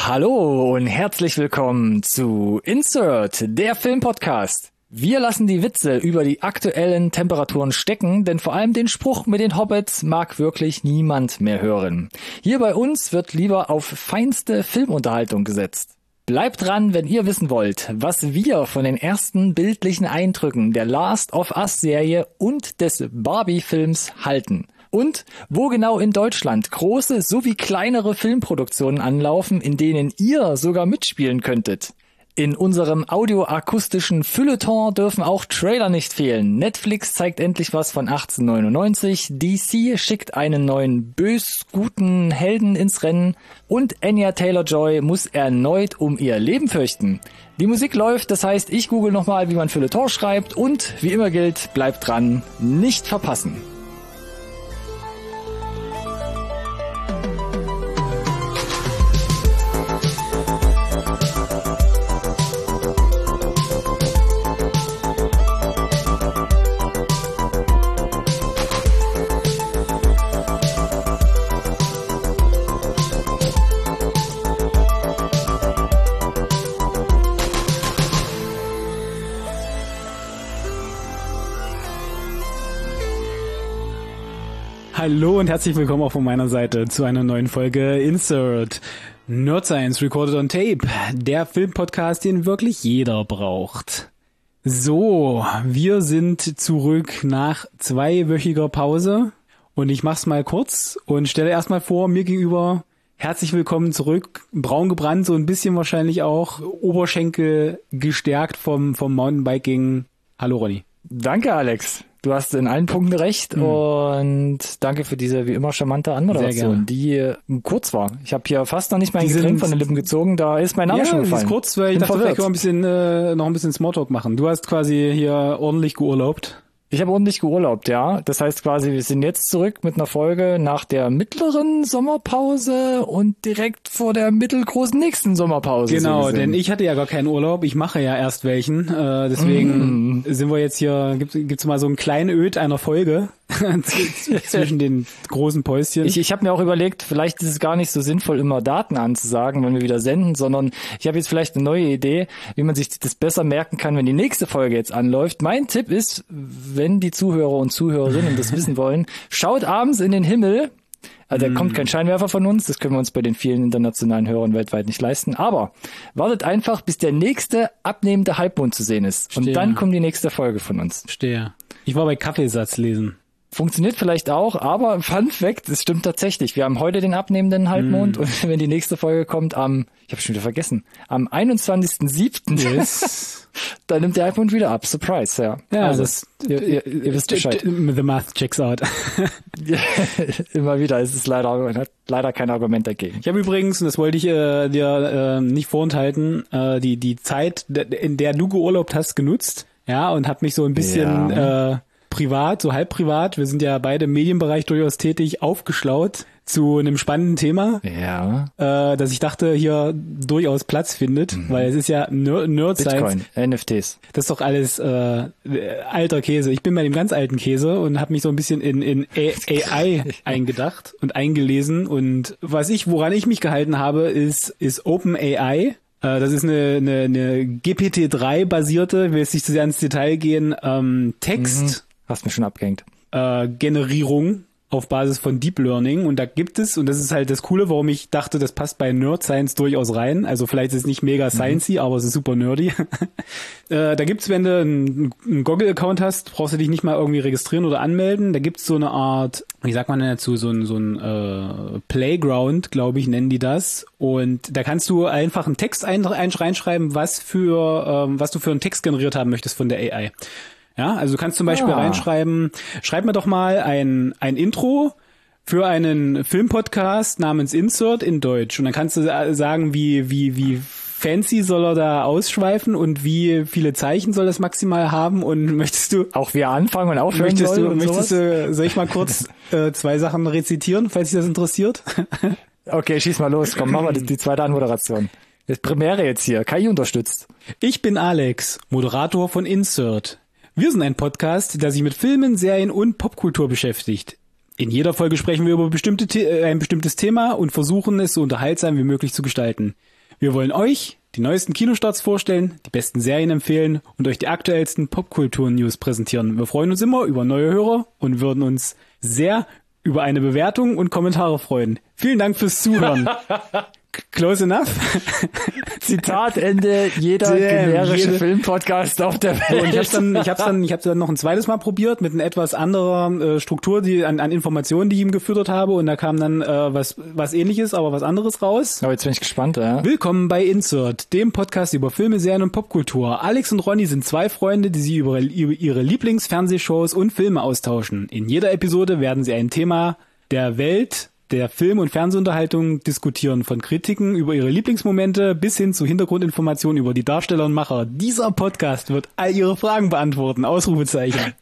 Hallo und herzlich willkommen zu Insert, der Filmpodcast. Wir lassen die Witze über die aktuellen Temperaturen stecken, denn vor allem den Spruch mit den Hobbits mag wirklich niemand mehr hören. Hier bei uns wird lieber auf feinste Filmunterhaltung gesetzt. Bleibt dran, wenn ihr wissen wollt, was wir von den ersten bildlichen Eindrücken der Last of Us Serie und des Barbie-Films halten. Und wo genau in Deutschland große sowie kleinere Filmproduktionen anlaufen, in denen ihr sogar mitspielen könntet. In unserem audioakustischen Feuilleton dürfen auch Trailer nicht fehlen. Netflix zeigt endlich was von 1899, DC schickt einen neuen bös-guten Helden ins Rennen und Anya Taylor-Joy muss erneut um ihr Leben fürchten. Die Musik läuft, das heißt, ich google nochmal, wie man Feuilleton schreibt und wie immer gilt, bleibt dran, nicht verpassen. Hallo und herzlich willkommen auch von meiner Seite zu einer neuen Folge Insert Nerd Science Recorded on Tape, der Filmpodcast, den wirklich jeder braucht. So, wir sind zurück nach 2-wöchiger Pause und ich mach's mal kurz und stelle erstmal vor, mir gegenüber herzlich willkommen zurück, braun gebrannt, so ein bisschen wahrscheinlich auch, Oberschenkel gestärkt vom Mountainbiking. Hallo Ronny. Danke Alex. Du hast in allen Punkten recht und danke für diese wie immer charmante Anmoderation, die kurz war. Ich habe hier fast noch nicht mein Getränk von den Lippen gezogen, da ist mein Name schon gefallen. Ja, ist kurz, weil ich dachte, vielleicht können wir noch ein bisschen Smalltalk machen. Du hast quasi hier ordentlich geurlaubt. Ich habe ordentlich geurlaubt, ja. Das heißt quasi, wir sind jetzt zurück mit einer Folge nach der mittleren Sommerpause und direkt vor der mittelgroßen nächsten Sommerpause. Genau, so denn ich hatte ja gar keinen Urlaub. Ich mache ja erst welchen. Deswegen sind wir jetzt hier, gibt's mal so einen kleinen Öd einer Folge zwischen den großen Päuschen. Ich habe mir auch überlegt, vielleicht ist es gar nicht so sinnvoll, immer Daten anzusagen, wenn wir wieder senden, sondern ich habe jetzt vielleicht eine neue Idee, wie man sich das besser merken kann, wenn die nächste Folge jetzt anläuft. Mein Tipp ist, wenn die Zuhörer und Zuhörerinnen das wissen wollen, schaut abends in den Himmel. Also da kommt kein Scheinwerfer von uns, das können wir uns bei den vielen internationalen Hörern weltweit nicht leisten. Aber wartet einfach, bis der nächste abnehmende Halbmond zu sehen ist. Und dann kommt die nächste Folge von uns. Verstehe. Ich war bei Kaffeesatz lesen. Funktioniert vielleicht auch, aber Fun Fact, es stimmt tatsächlich. Wir haben heute den abnehmenden Halbmond und wenn die nächste Folge kommt ich habe schon wieder vergessen, am 21.07. Da nimmt der Halbmond wieder ab. Surprise, ja. Ja, also ihr wisst Bescheid. The math checks out. Immer wieder ist es man hat leider kein Argument dagegen. Ich habe übrigens, und das wollte ich dir nicht vorenthalten, die Zeit, in der du geurlaubt hast, genutzt, ja, und habe mich so ein bisschen privat, so halb privat, wir sind ja beide im Medienbereich durchaus tätig, aufgeschlaut zu einem spannenden Thema, dass ich dachte, hier durchaus Platz findet, weil es ist ja Nerd Science. Bitcoin, NFTs. Das ist doch alles alter Käse. Ich bin bei dem ganz alten Käse und habe mich so ein bisschen in AI eingedacht und eingelesen und woran ich mich gehalten habe, ist OpenAI. Das ist eine GPT-3 basierte, will jetzt nicht zu sehr ins Detail gehen, Text. Hast mir schon abgehängt. Generierung auf Basis von Deep Learning und da gibt es, und das ist halt das Coole, warum ich dachte, das passt bei Nerd Science durchaus rein, also vielleicht ist es nicht mega sciencey, aber es ist super nerdy. Da gibt's, wenn du einen Google-Account hast, brauchst du dich nicht mal irgendwie registrieren oder anmelden, da gibt's so eine Art, wie sagt man denn dazu, so ein Playground, glaube ich, nennen die das, und da kannst du einfach einen Text reinschreiben, was du für einen Text generiert haben möchtest von der AI. Ja, also du kannst zum Beispiel reinschreiben, schreib mir doch mal ein Intro für einen Filmpodcast namens Insert in Deutsch. Und dann kannst du sagen, wie fancy soll er da ausschweifen und wie viele Zeichen soll das maximal haben und möchtest du auch wie er anfangen und aufhören soll ich mal kurz 2 Sachen rezitieren, falls dich das interessiert? Okay, schieß mal los, komm, machen wir die zweite Anmoderation. Das Premiere jetzt hier, KI unterstützt. Ich bin Alex, Moderator von Insert. Wir sind ein Podcast, der sich mit Filmen, Serien und Popkultur beschäftigt. In jeder Folge sprechen wir über ein bestimmtes Thema und versuchen es so unterhaltsam wie möglich zu gestalten. Wir wollen euch die neuesten Kinostarts vorstellen, die besten Serien empfehlen und euch die aktuellsten Popkultur-News präsentieren. Wir freuen uns immer über neue Hörer und würden uns sehr über eine Bewertung und Kommentare freuen. Vielen Dank fürs Zuhören. Close enough. Zitat Ende jeder generische Filmpodcast auf der Welt. Und ich hab's dann noch ein zweites Mal probiert mit einer etwas anderer Struktur, die an Informationen, die ich ihm gefüttert habe, und da kam dann was Ähnliches, aber was anderes raus. Aber jetzt bin ich gespannt, ja. Willkommen bei Insert, dem Podcast über Filme, Serien und Popkultur. Alex und Ronny sind zwei Freunde, die sich über ihre Lieblingsfernsehshows und Filme austauschen. In jeder Episode werden sie ein Thema der Welt, der Film- und Fernsehunterhaltung diskutieren, von Kritiken über ihre Lieblingsmomente bis hin zu Hintergrundinformationen über die Darsteller und Macher. Dieser Podcast wird all ihre Fragen beantworten. Ausrufezeichen.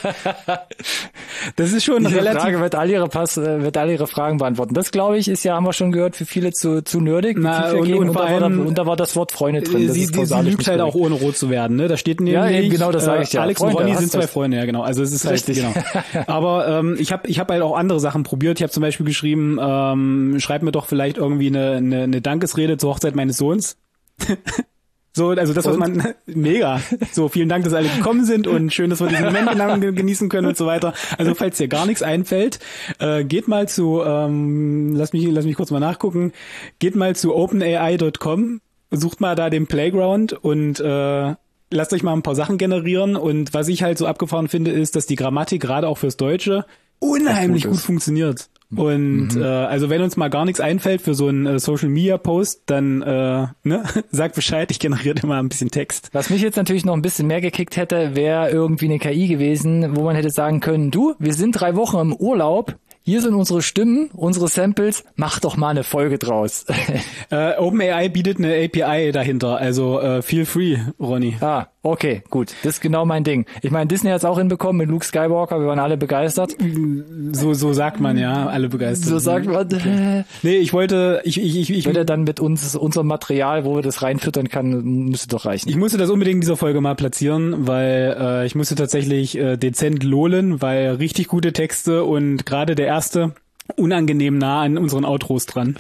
Das ist schon Diese relativ... Frage wird all ihre Fragen beantworten. Das, glaube ich, ist ja, haben wir schon gehört, für viele zu nerdig. Und da war das Wort Freunde drin. Sie lügt halt auch, ohne rot zu werden. Ne? Da steht nämlich... Ja, eben, genau, das sage ich ja. Alex Freunde, und Ronny sind zwei Freunde, ja genau. Also es ist richtig. Halt, genau. Aber ich hab halt auch andere Sachen probiert. Ich habe zum Beispiel geschrieben, schreib mir doch vielleicht irgendwie eine Dankesrede zur Hochzeit meines Sohns. So, also das, was man, mega. So, vielen Dank, dass alle gekommen sind und schön, dass wir diesen Moment genießen können und so weiter. Also, falls dir gar nichts einfällt, geht mal zu, lass mich kurz mal nachgucken, geht mal zu openai.com, sucht mal da den Playground und, lasst euch mal ein paar Sachen generieren, und was ich halt so abgefahren finde, ist, dass die Grammatik gerade auch fürs Deutsche unheimlich gut funktioniert. Und also wenn uns mal gar nichts einfällt für so einen Social Media Post, dann sagt Bescheid, ich generiere immer ein bisschen Text. Was mich jetzt natürlich noch ein bisschen mehr gekickt hätte, wäre irgendwie eine KI gewesen, wo man hätte sagen können, du, wir sind 3 Wochen im Urlaub, hier sind unsere Stimmen, unsere Samples, mach doch mal eine Folge draus. OpenAI bietet eine API dahinter, also feel free, Ronny. Ah, okay, gut. Das ist genau mein Ding. Ich meine, Disney hat's auch hinbekommen mit Luke Skywalker, wir waren alle begeistert. So sagt man, ja, alle begeistert. So sagt man. Nee, ich würde dann mit unserem Material, wo wir das reinfüttern kann, müsste doch reichen. Ich musste das unbedingt in dieser Folge mal platzieren, weil ich musste tatsächlich dezent lohlen, weil richtig gute Texte und gerade der erste unangenehm nah an unseren Outros dran.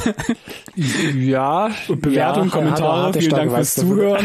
Ja. Und Bewertungen, Kommentare, vielen Dank fürs Zuhören.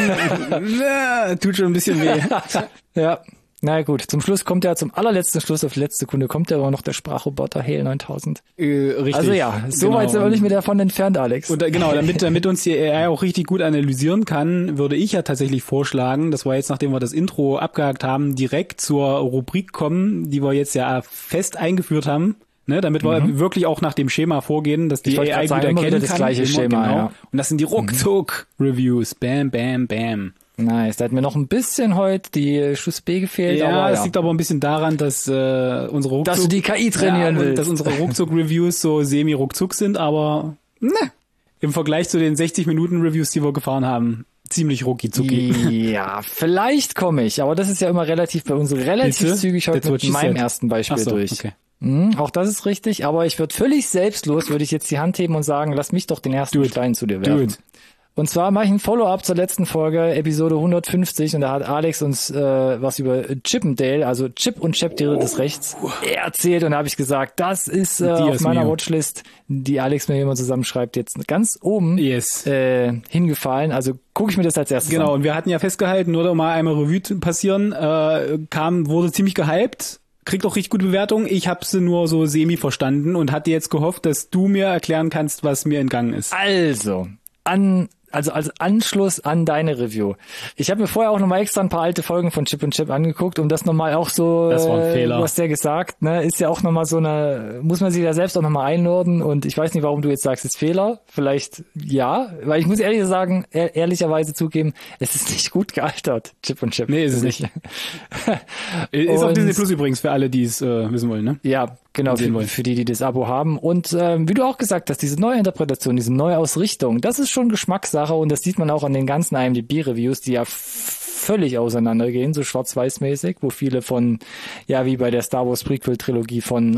Tut schon ein bisschen weh. Ja. Na gut, zum allerletzten Schluss, auf die letzte Sekunde kommt ja aber noch der Sprachroboter Hale 9000. Richtig. Also ja, so weit sind wir nicht mehr davon entfernt, Alex. Und genau, damit uns die AI auch richtig gut analysieren kann, würde ich ja tatsächlich vorschlagen, das war jetzt, nachdem wir das Intro abgehakt haben, direkt zur Rubrik kommen, die wir jetzt ja fest eingeführt haben. Ne, damit wir wirklich auch nach dem Schema vorgehen, dass die AI gut erkennen kann. Das gleiche Schema, genau. ja. Und das sind die Ruckzuck-Reviews. Bam, bam, bam. Nice. Da hat mir noch ein bisschen heute die Schuss B gefehlt. Ja, es liegt aber ein bisschen daran, dass unsere Ruckzuck... Dass du die KI trainieren willst. Dass unsere Ruckzuck-Reviews so semi-ruckzuck sind, aber im Vergleich zu den 60-Minuten-Reviews, die wir gefahren haben, ziemlich rucki-zucki. Ja, vielleicht komme ich, aber das ist ja immer relativ bei uns relativ zügig heute mit meinem ersten Beispiel durch. Okay. Auch das ist richtig, aber ich würde völlig selbstlos, würde ich jetzt die Hand heben und sagen, lass mich doch den ersten Stein zu dir werfen. Und zwar mache ich ein Follow-up zur letzten Folge, Episode 150, und da hat Alex uns was über Chip and Dale, also Chip und Chap des Rechts, erzählt, und da habe ich gesagt, das ist auf meiner Watchlist, die Alex mir immer zusammenschreibt, jetzt ganz oben hingefallen, also gucke ich mir das als erstes an. Genau, und wir hatten ja festgehalten, nur um mal einmal Revue passieren, wurde ziemlich gehypt, kriegt auch richtig gute Bewertungen. Ich habe sie nur so semi verstanden und hatte jetzt gehofft, dass du mir erklären kannst, was mir entgangen ist. Also als Anschluss an deine Review. Ich habe mir vorher auch nochmal extra ein paar alte Folgen von Chip und Chap angeguckt, um das nochmal auch so, das war ein Fehler. Du hast ja gesagt, ne, ist ja auch nochmal so muss man sich ja selbst auch nochmal einordnen, und ich weiß nicht, warum du jetzt sagst, es ist Fehler. Vielleicht ja, weil ich muss ehrlicherweise zugeben, es ist nicht gut gealtert, Chip und Chap. Nee, ist es nicht. Ist auf Disney Plus übrigens, für alle, die es wissen wollen, ne? Ja, genau, für die das Abo haben. Und wie du auch gesagt hast, diese neue Interpretation, diese neue Ausrichtung, das ist schon Geschmackssache, und das sieht man auch an den ganzen IMDb-Reviews, die ja völlig auseinandergehen, so schwarz-weiß-mäßig, wo viele von, ja, wie bei der Star Wars Prequel-Trilogie von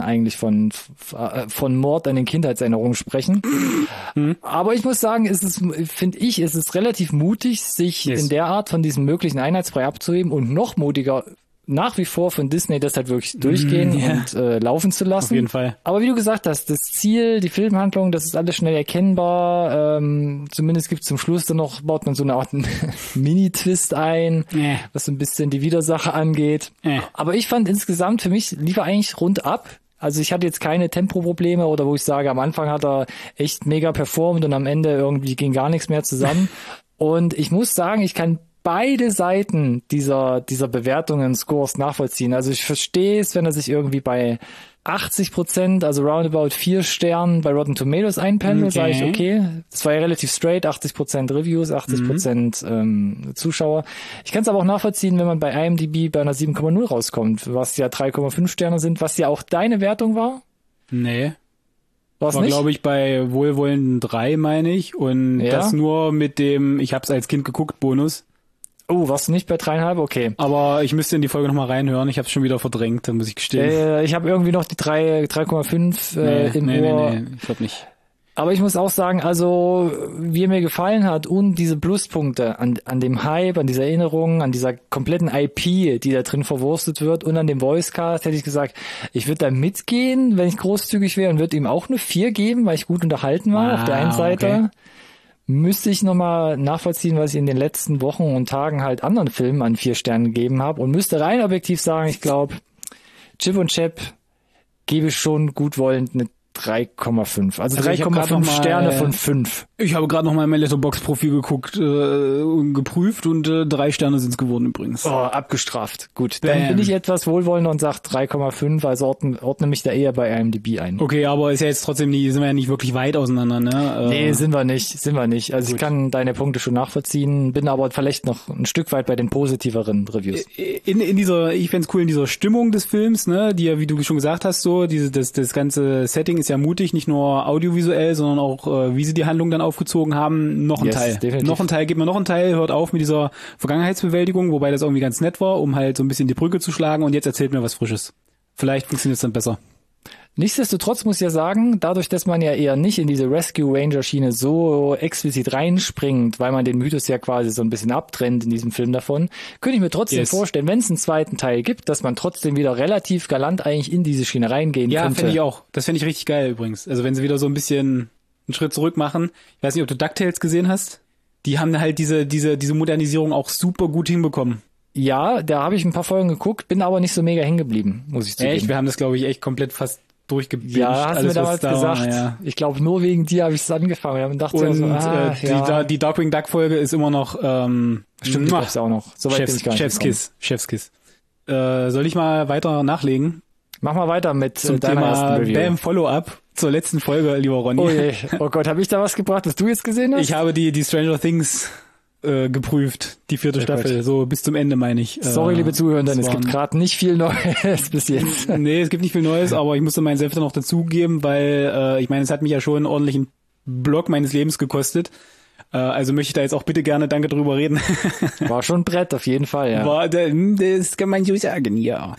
Mord an den Kindheitserinnerungen sprechen. Aber ich muss sagen, es ist relativ mutig, sich in der Art von diesem möglichen Einheitsbrei abzuheben, und noch mutiger nach wie vor von Disney, das halt wirklich durchgehen und laufen zu lassen. Auf jeden Fall. Aber wie du gesagt hast, das Ziel, die Filmhandlung, das ist alles schnell erkennbar. Zumindest gibt's zum Schluss dann noch, baut man so eine Art Mini-Twist ein, was so ein bisschen die Widersache angeht. Aber ich fand insgesamt, für mich lief er eigentlich rund ab. Also ich hatte jetzt keine Tempoprobleme oder wo ich sage, am Anfang hat er echt mega performt und am Ende irgendwie ging gar nichts mehr zusammen. Und ich muss sagen, ich kann beide Seiten dieser Bewertungen, Scores nachvollziehen. Also ich verstehe es, wenn er sich irgendwie bei 80%, also roundabout 4 Sternen bei Rotten Tomatoes einpendelt, sage ich, okay, das war ja relativ straight, 80% Reviews, 80% Zuschauer. Ich kann es aber auch nachvollziehen, wenn man bei IMDb bei einer 7,0 rauskommt, was ja 3,5 Sterne sind, was ja auch deine Wertung war. Nee. War's war, nicht? glaube ich, bei Wohlwollenden 3, meine ich. Und das nur mit dem, ich hab's als Kind geguckt, Bonus. Oh, warst du nicht bei 3,5? Okay. Aber ich müsste in die Folge nochmal reinhören. Ich habe es schon wieder verdrängt, dann muss ich gestehen. Ich habe irgendwie noch die 3,5 im Ohr. Nee, ich glaube nicht. Aber ich muss auch sagen, also wie er mir gefallen hat und diese Pluspunkte an dem Hype, an dieser Erinnerung, an dieser kompletten IP, die da drin verwurstet wird und an dem Voicecast, hätte ich gesagt, ich würde da mitgehen, wenn ich großzügig wäre und würde ihm auch eine 4 geben, weil ich gut unterhalten war auf der einen Seite. Okay. Müsste ich nochmal nachvollziehen, was ich in den letzten Wochen und Tagen halt anderen Filmen an 4 Sternen gegeben habe und müsste rein objektiv sagen, ich glaube, Chip und Chap gebe ich schon gutwollend eine 3,5. Also 3,5 Sterne von 5. Ich habe gerade noch mal mein Letterboxd-Profil geguckt und geprüft und 3 Sterne sind es geworden übrigens. Oh, abgestraft. Gut, dann bin ich etwas wohlwollender und sage 3,5, also ordne mich da eher bei IMDb ein. Okay, aber ist ja jetzt trotzdem sind wir ja nicht wirklich weit auseinander, ne? Nee, sind wir nicht. Also gut. Ich kann deine Punkte schon nachvollziehen, bin aber vielleicht noch ein Stück weit bei den positiveren Reviews. In dieser, ich fänd's cool, in dieser Stimmung des Films, ne, die ja, wie du schon gesagt hast, so, das ganze Setting ist ja mutig, nicht nur audiovisuell, sondern auch, wie sie die Handlung dann aufgezogen haben, noch ein Teil. Definitiv. Noch ein Teil, gibt mir noch einen Teil, hört auf mit dieser Vergangenheitsbewältigung, wobei das irgendwie ganz nett war, um halt so ein bisschen die Brücke zu schlagen und jetzt erzählt mir was Frisches. Vielleicht funktioniert es dann besser. Nichtsdestotrotz muss ich ja sagen, dadurch, dass man ja eher nicht in diese Rescue Ranger Schiene so explizit reinspringt, weil man den Mythos ja quasi so ein bisschen abtrennt in diesem Film davon, könnte ich mir trotzdem vorstellen, wenn es einen zweiten Teil gibt, dass man trotzdem wieder relativ galant eigentlich in diese Schiene reingehen könnte. Ja, finde ich auch. Das finde ich richtig geil übrigens. Also wenn sie wieder so ein bisschen einen Schritt zurück machen. Ich weiß nicht, ob du DuckTales gesehen hast. Die haben halt diese Modernisierung auch super gut hinbekommen. Ja, da habe ich ein paar Folgen geguckt, bin aber nicht so mega hängen geblieben, muss ich zugeben. Echt? Wir haben das, glaube ich, echt komplett fast durchgebinged. Ja, hast du mir damals gesagt. Ja. Ich glaube, nur wegen dir habe ich es angefangen. Und dachte so, die Darkwing Duck Folge ist immer noch stimmt, die gab's auch noch. So weit bin ich gar nicht Chefskiss. Soll ich mal weiter nachlegen? Mach mal weiter mit zum deiner Thema ersten Review. Bam Follow-up zur letzten Folge, lieber Ronny. Oh Gott, habe ich da was gebracht, das du jetzt gesehen hast? Ich habe die Stranger Things geprüft, die 4. Staffel, Gott. So bis zum Ende meine ich. Sorry, liebe Zuhörer, es gibt gerade nicht viel Neues bis jetzt. Nee, es gibt nicht viel Neues, aber ich musste meinen Senf dann noch dazugeben, weil ich meine, es hat mich ja schon einen ordentlichen Block meines Lebens gekostet. Also möchte ich da jetzt auch bitte gerne danke drüber reden. War schon ein Brett, auf jeden Fall, ja. Das kann man so sagen, ja.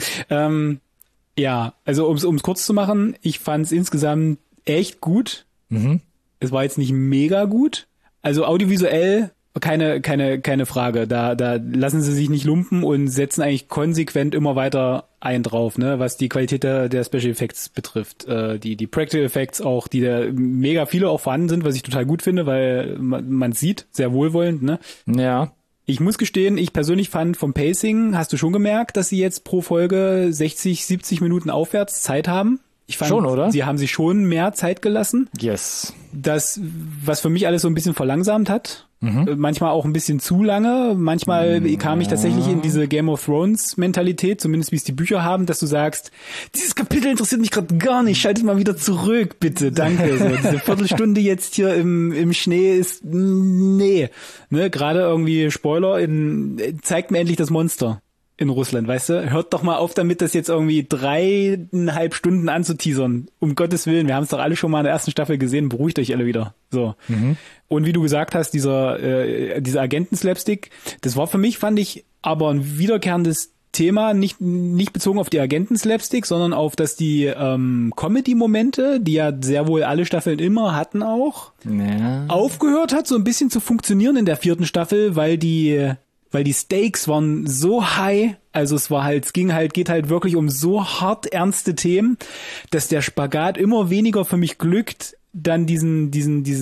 Ja, also um's kurz zu machen, ich fand's insgesamt echt gut. Mhm. Es war jetzt nicht mega gut. Also audiovisuell keine Frage. Da lassen sie sich nicht lumpen und setzen eigentlich konsequent immer weiter ein drauf, ne, was die Qualität der Special Effects betrifft. Die Practical Effects auch, die da mega viele auch vorhanden sind, was ich total gut finde, weil man sieht, sehr wohlwollend, ne? Ja. Ich muss gestehen, ich persönlich fand vom Pacing, hast du schon gemerkt, dass sie jetzt pro Folge 60, 70 Minuten aufwärts Zeit haben? Ich fand, schon, oder? Sie haben sich schon mehr Zeit gelassen. Yes. Das, was für mich alles so ein bisschen verlangsamt hat. Mhm. Manchmal auch ein bisschen zu lange. Manchmal kam ich tatsächlich in diese Game of Thrones Mentalität, zumindest wie es die Bücher haben, dass du sagst, dieses Kapitel interessiert mich gerade gar nicht, schaltet mal wieder zurück, bitte, danke. So, diese Viertelstunde jetzt hier im Schnee ist, nee. Ne, gerade irgendwie Spoiler, zeigt mir endlich das Monster in Russland, weißt du? Hört doch mal auf damit, das jetzt irgendwie 3,5 Stunden anzuteasern. Um Gottes Willen, wir haben es doch alle schon mal in der ersten Staffel gesehen, beruhigt euch alle wieder. So. Mhm. Und wie du gesagt hast, dieser Agenten-Slapstick, das war für mich, fand ich, aber ein wiederkehrendes Thema, nicht bezogen auf die Agenten-Slapstick, sondern auf, dass die Comedy-Momente, die ja sehr wohl alle Staffeln immer hatten auch, aufgehört hat, so ein bisschen zu funktionieren in der 4. Staffel, weil die weil die Stakes waren so high, also geht halt wirklich um so hart ernste Themen, dass der Spagat immer weniger für mich glückt, dann diesen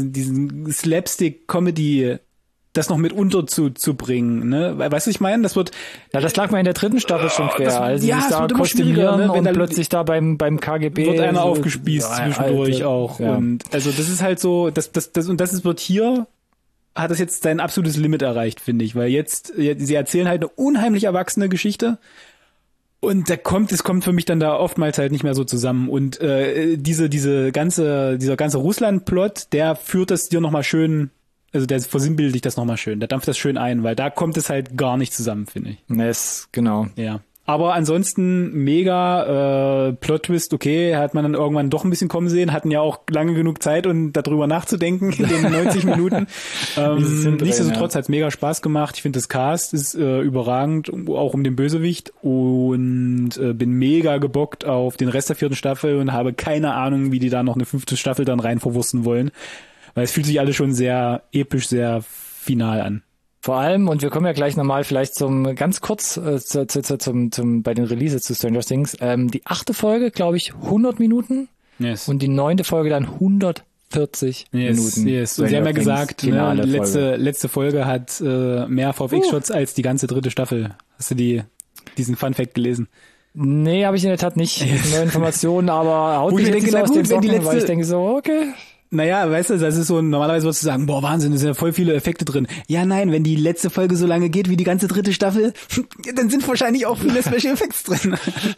Slapstick-Comedy das noch mit unterzubringen, ne? Weißt du, ich meine, das wird... Ja, das lag mal in der 3. Staffel schon quer. Also sie sich da kostümieren, ne? Und dann plötzlich da beim KGB... Wird einer aufgespießt zwischendurch auch. Ja. Und also das ist halt so, wird hier... hat das jetzt sein absolutes Limit erreicht, finde ich, weil sie erzählen halt eine unheimlich erwachsene Geschichte und es kommt für mich dann da oftmals halt nicht mehr so zusammen und dieser ganze Russland-Plot, der führt das dir nochmal schön, also der versinnbildlicht das nochmal schön, der dampft das schön ein, weil da kommt es halt gar nicht zusammen, finde ich. Yes, genau. Ja. Aber ansonsten mega Plot-Twist, okay, hat man dann irgendwann doch ein bisschen kommen sehen, hatten ja auch lange genug Zeit, um darüber nachzudenken in den 90 Minuten. Nichtsdestotrotz hat's mega Spaß gemacht. Ich finde, das Cast ist überragend, auch um den Bösewicht und bin mega gebockt auf den Rest der 4. Staffel und habe keine Ahnung, wie die da noch eine 5. Staffel dann rein verwursten wollen, weil es fühlt sich alles schon sehr episch, sehr final an. Vor allem, und wir kommen ja gleich nochmal vielleicht ganz kurz bei den Releases zu Stranger Things, die 8. Folge, glaube ich, 100 Minuten und die 9. Folge dann 140 Minuten. Yes. Und sie haben ja gesagt, ne, letzte Folge hat mehr VFX-Shots als die ganze 3. Staffel. Hast du diesen Fun-Fact gelesen? Nee, habe ich in der Tat nicht. Neue Informationen, aber haut mich jetzt aus den Socken, weil ich denke so, okay... Naja, weißt du, das ist so, normalerweise würdest du sagen, boah, Wahnsinn, da sind ja voll viele Effekte drin. Ja, nein, wenn die letzte Folge so lange geht wie die ganze 3. Staffel, dann sind wahrscheinlich auch viele Special Effects drin.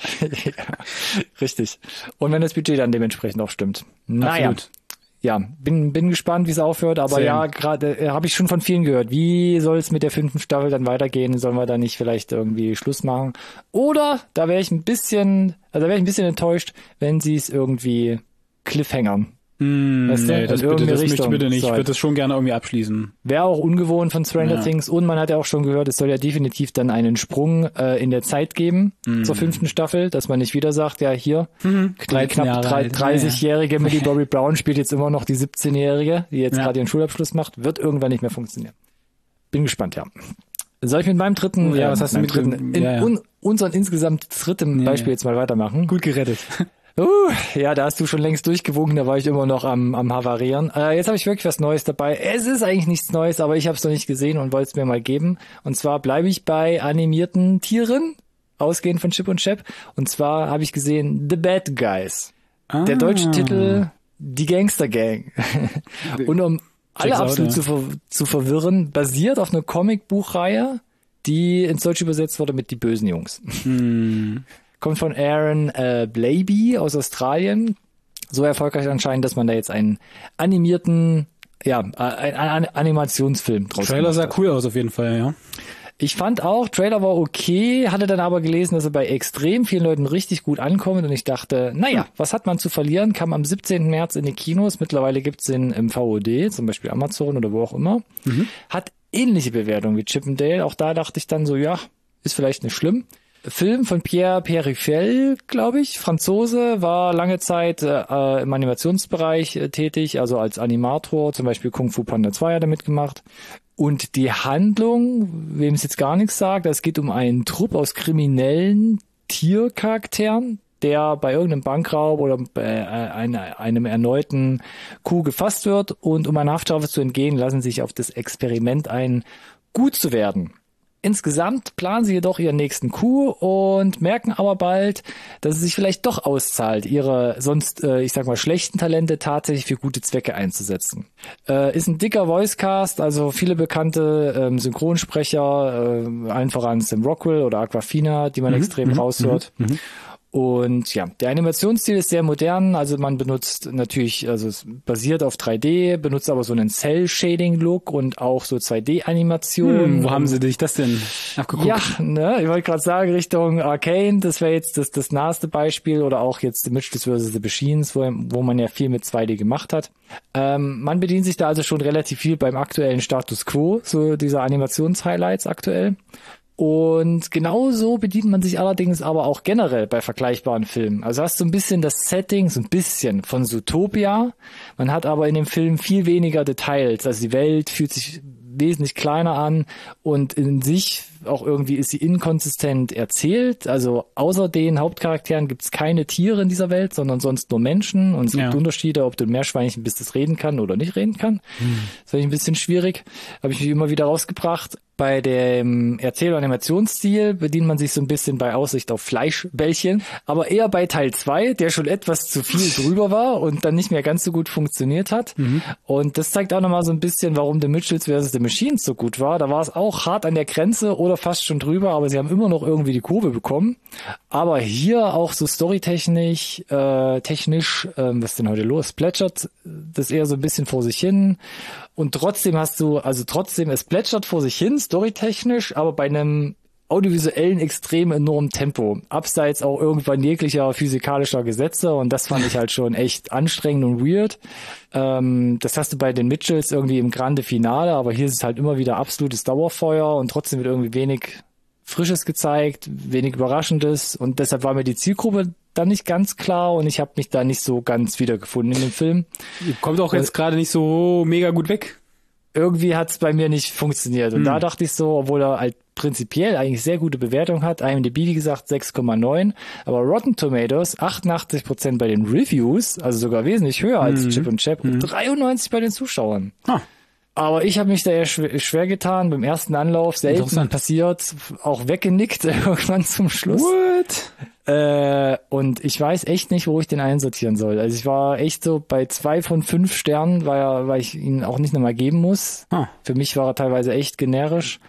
Ja, richtig. Und wenn das Budget dann dementsprechend auch stimmt. Naja. Absolut. Ja, bin gespannt, wie es aufhört, aber ja, gerade habe ich schon von vielen gehört. Wie soll es mit der 5. Staffel dann weitergehen? Sollen wir da nicht vielleicht irgendwie Schluss machen? Oder da wäre ich ein bisschen enttäuscht, wenn sie es irgendwie cliffhangern. Weißt du? Nee, das möchte ich bitte nicht. Ich würde das schon gerne irgendwie abschließen. Wäre auch ungewohnt von Stranger Things und man hat ja auch schon gehört, es soll ja definitiv dann einen Sprung in der Zeit geben zur 5. Staffel, dass man nicht wieder sagt, ja hier, die knapp 30-jährige Millie Bobby Brown spielt jetzt immer noch die 17-jährige, die jetzt gerade ihren Schulabschluss macht, wird irgendwann nicht mehr funktionieren. Bin gespannt, ja. Soll ich mit meinem dritten, unseren insgesamt dritten Beispiel jetzt mal weitermachen? Gut gerettet. Ja, da hast du schon längst durchgewunken, da war ich immer noch am Havarieren. Jetzt habe ich wirklich was Neues dabei. Es ist eigentlich nichts Neues, aber ich habe es noch nicht gesehen und wollte es mir mal geben. Und zwar bleibe ich bei animierten Tieren, ausgehend von Chip und Chap. Und zwar habe ich gesehen The Bad Guys. Der deutsche Titel Die Gangster Gang. Und um alle absolut zu verwirren, basiert auf einer Comicbuchreihe, die ins Deutsche übersetzt wurde mit Die bösen Jungs. Kommt von Aaron Blabey aus Australien. So erfolgreich anscheinend, dass man da jetzt einen animierten, einen Animationsfilm draus gemacht hat. Trailer sah cool aus auf jeden Fall, ja. Ich fand auch, Trailer war okay, hatte dann aber gelesen, dass er bei extrem vielen Leuten richtig gut ankommt und ich dachte, was hat man zu verlieren? Kam am 17. März in die Kinos, mittlerweile gibt's ihn im VOD, zum Beispiel Amazon oder wo auch immer. Hat ähnliche Bewertungen wie Chip and Dale, auch da dachte ich dann so, ist vielleicht nicht schlimm. Film von Pierre Perifel, glaube ich, Franzose, war lange Zeit im Animationsbereich tätig, also als Animator, zum Beispiel Kung Fu Panda 2 hat er mitgemacht. Und die Handlung, wem es jetzt gar nichts sagt, es geht um einen Trupp aus kriminellen Tiercharakteren, der bei irgendeinem Bankraub oder bei einem erneuten Coup gefasst wird und um einer Haftstrafe zu entgehen, lassen sich auf das Experiment ein, gut zu werden. Insgesamt planen sie jedoch ihren nächsten Coup und merken aber bald, dass es sich vielleicht doch auszahlt, ihre sonst, schlechten Talente tatsächlich für gute Zwecke einzusetzen. Ist ein dicker Voicecast, also viele bekannte Synchronsprecher, allen voran Sam Rockwell oder Aquafina, die man extrem raushört. Und ja, der Animationsstil ist sehr modern, also man benutzt natürlich, also es basiert auf 3D, benutzt aber so einen Cell-Shading-Look und auch so 2D-Animationen. Wo haben sie dich das denn abgeguckt? Ja, ich wollte gerade sagen, Richtung Arcane, das wäre jetzt das naheste Beispiel oder auch jetzt The Mitchells vs. The Machines, wo man ja viel mit 2D gemacht hat. Man bedient sich da also schon relativ viel beim aktuellen Status Quo, so dieser Animations-Highlights aktuell. Und genauso bedient man sich allerdings aber auch generell bei vergleichbaren Filmen. Also hast du ein bisschen das Setting, so ein bisschen von Zootopia. Man hat aber in dem Film viel weniger Details. Also die Welt fühlt sich ein wesentlich kleiner an und in sich auch irgendwie ist sie inkonsistent erzählt. Also außer den Hauptcharakteren gibt es keine Tiere in dieser Welt, sondern sonst nur Menschen und es gibt Unterschiede, ob du ein Meerschweinchen bist, das reden kann oder nicht reden kann. Das finde ich ein bisschen schwierig. Habe ich mich immer wieder rausgebracht. Bei dem Erzähl- und Animationsstil bedient man sich so ein bisschen bei Aussicht auf Fleischbällchen, aber eher bei Teil 2, der schon etwas zu viel drüber war und dann nicht mehr ganz so gut funktioniert hat. Und das zeigt auch nochmal so ein bisschen, warum The Mitchells vs. The Machines so gut war. Da war es auch hart an der Grenze oder fast schon drüber, aber sie haben immer noch irgendwie die Kurve bekommen. Aber hier auch so storytechnisch, technisch, was ist denn heute los? Plätschert das eher so ein bisschen vor sich hin. Und trotzdem es plätschert vor sich hin, storytechnisch, aber bei einem audiovisuellen extrem enormen Tempo. Abseits auch irgendwann jeglicher physikalischer Gesetze und das fand ich halt schon echt anstrengend und weird. Das hast du bei den Mitchells irgendwie im Grande Finale, aber hier ist es halt immer wieder absolutes Dauerfeuer und trotzdem wird irgendwie wenig Frisches gezeigt, wenig Überraschendes und deshalb war mir die Zielgruppe dann nicht ganz klar und ich habe mich da nicht so ganz wiedergefunden in dem Film. Kommt auch jetzt gerade nicht so mega gut weg. Irgendwie hat es bei mir nicht funktioniert und da dachte ich so, obwohl er halt prinzipiell eigentlich sehr gute Bewertung hat, IMDb wie gesagt 6,9, aber Rotten Tomatoes 88% bei den Reviews, also sogar wesentlich höher als Chip und Chap und 93 bei den Zuschauern. Aber ich habe mich da eher schwer getan, beim ersten Anlauf selten passiert, auch weggenickt irgendwann zum Schluss. Und ich weiß echt nicht, wo ich den einsortieren soll. Also ich war echt so bei 2 von 5 Sternen, weil ich ihn auch nicht nochmal geben muss. Für mich war er teilweise echt generisch.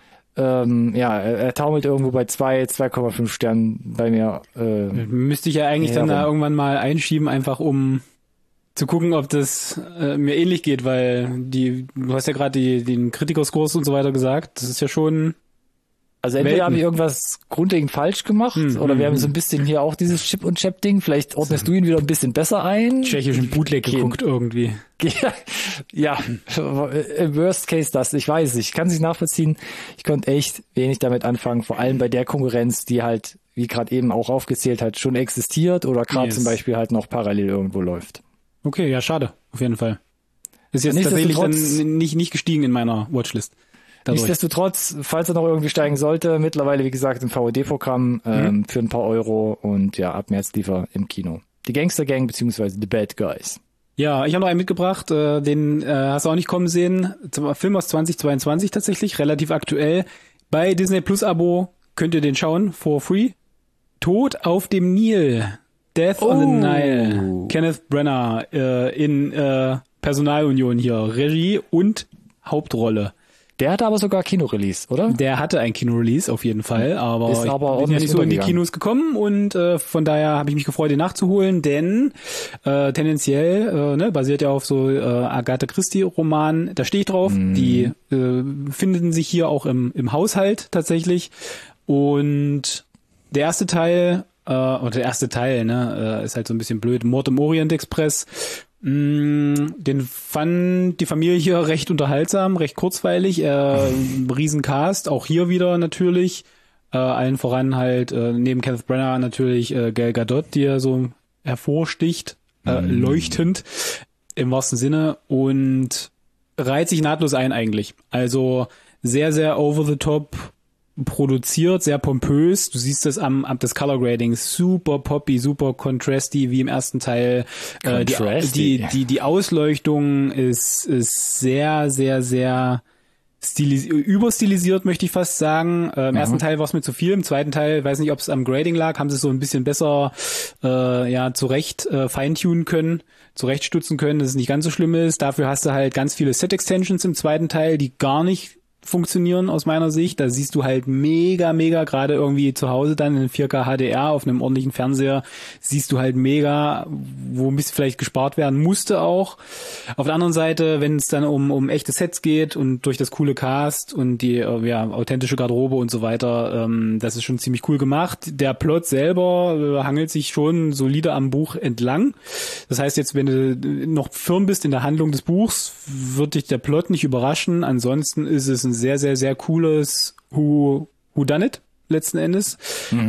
Er taumelt irgendwo bei 2,5 Sternen bei mir. Müsste ich ja eigentlich dann da irgendwann mal einschieben, einfach um zu gucken, ob das mir ähnlich geht, weil du hast ja gerade den Kritikerscores und so weiter gesagt, das ist ja schon... Also entweder habe ich irgendwas grundlegend falsch gemacht oder wir haben so ein bisschen hier auch dieses Chip und Chap Ding. Vielleicht ordnest du ihn wieder ein bisschen besser ein. Tschechischen Bootleg geguckt irgendwie. Ja, worst case das. Ich weiß es nicht. Ich kann es nicht nachvollziehen. Ich konnte echt wenig damit anfangen. Vor allem bei der Konkurrenz, die halt, wie gerade eben auch aufgezählt hat, schon existiert oder gerade zum Beispiel halt noch parallel irgendwo läuft. Okay, ja, schade. Auf jeden Fall. Ist jetzt tatsächlich dann nicht gestiegen in meiner Watchlist. Dadurch. Nichtsdestotrotz, falls er noch irgendwie steigen sollte, mittlerweile, wie gesagt, im VOD-Programm für ein paar Euro und ja, ab März liefer im Kino. Die Gangster Gang beziehungsweise The Bad Guys. Ja, ich habe noch einen mitgebracht, den hast du auch nicht kommen sehen. Film aus 2022 tatsächlich, relativ aktuell. Bei Disney Plus Abo könnt ihr den schauen, for free. Tod auf dem Nil. Death on the Nile. Kenneth Branagh in Personalunion hier. Regie und Hauptrolle. Der hatte aber sogar Kinorelease, oder? Der hatte ein Kinorelease auf jeden Fall, aber ist aber ich bin ja nicht so in die Kinos gekommen und von daher habe ich mich gefreut, den nachzuholen, denn tendenziell basiert ja auf so Agatha Christie Roman, da stehe ich drauf, die finden sich hier auch im Haushalt tatsächlich und der erste Teil, ist halt so ein bisschen blöd, Mord im Orient Express. Den fand die Familie hier recht unterhaltsam, recht kurzweilig, Riesencast, auch hier wieder natürlich, allen voran halt neben Kenneth Branagh natürlich Gal Gadot, die ja so hervorsticht, leuchtend im wahrsten Sinne und reiht sich nahtlos ein eigentlich. Also sehr, sehr over the top produziert, sehr pompös. Du siehst das am das Color Grading, super poppy, super contrasty wie im ersten Teil. Die Ausleuchtung ist sehr, sehr, sehr überstilisiert, möchte ich fast sagen. Im ersten Teil war es mir zu viel, im zweiten Teil, weiß nicht, ob es am Grading lag, haben sie es so ein bisschen besser zurecht feintunen können, zurechtstutzen können, dass es nicht ganz so schlimm ist. Dafür hast du halt ganz viele Set-Extensions im zweiten Teil, die gar nicht funktionieren aus meiner Sicht. Da siehst du halt mega, gerade irgendwie zu Hause dann in 4K HDR auf einem ordentlichen Fernseher, siehst du halt mega, wo ein bisschen vielleicht gespart werden musste auch. Auf der anderen Seite, wenn es dann um echte Sets geht und durch das coole Cast und die authentische Garderobe und so weiter, das ist schon ziemlich cool gemacht. Der Plot selber hangelt sich schon solide am Buch entlang. Das heißt jetzt, wenn du noch firm bist in der Handlung des Buchs, wird dich der Plot nicht überraschen. Ansonsten ist es ein sehr, sehr, sehr cooles Whodunit letzten Endes. Mit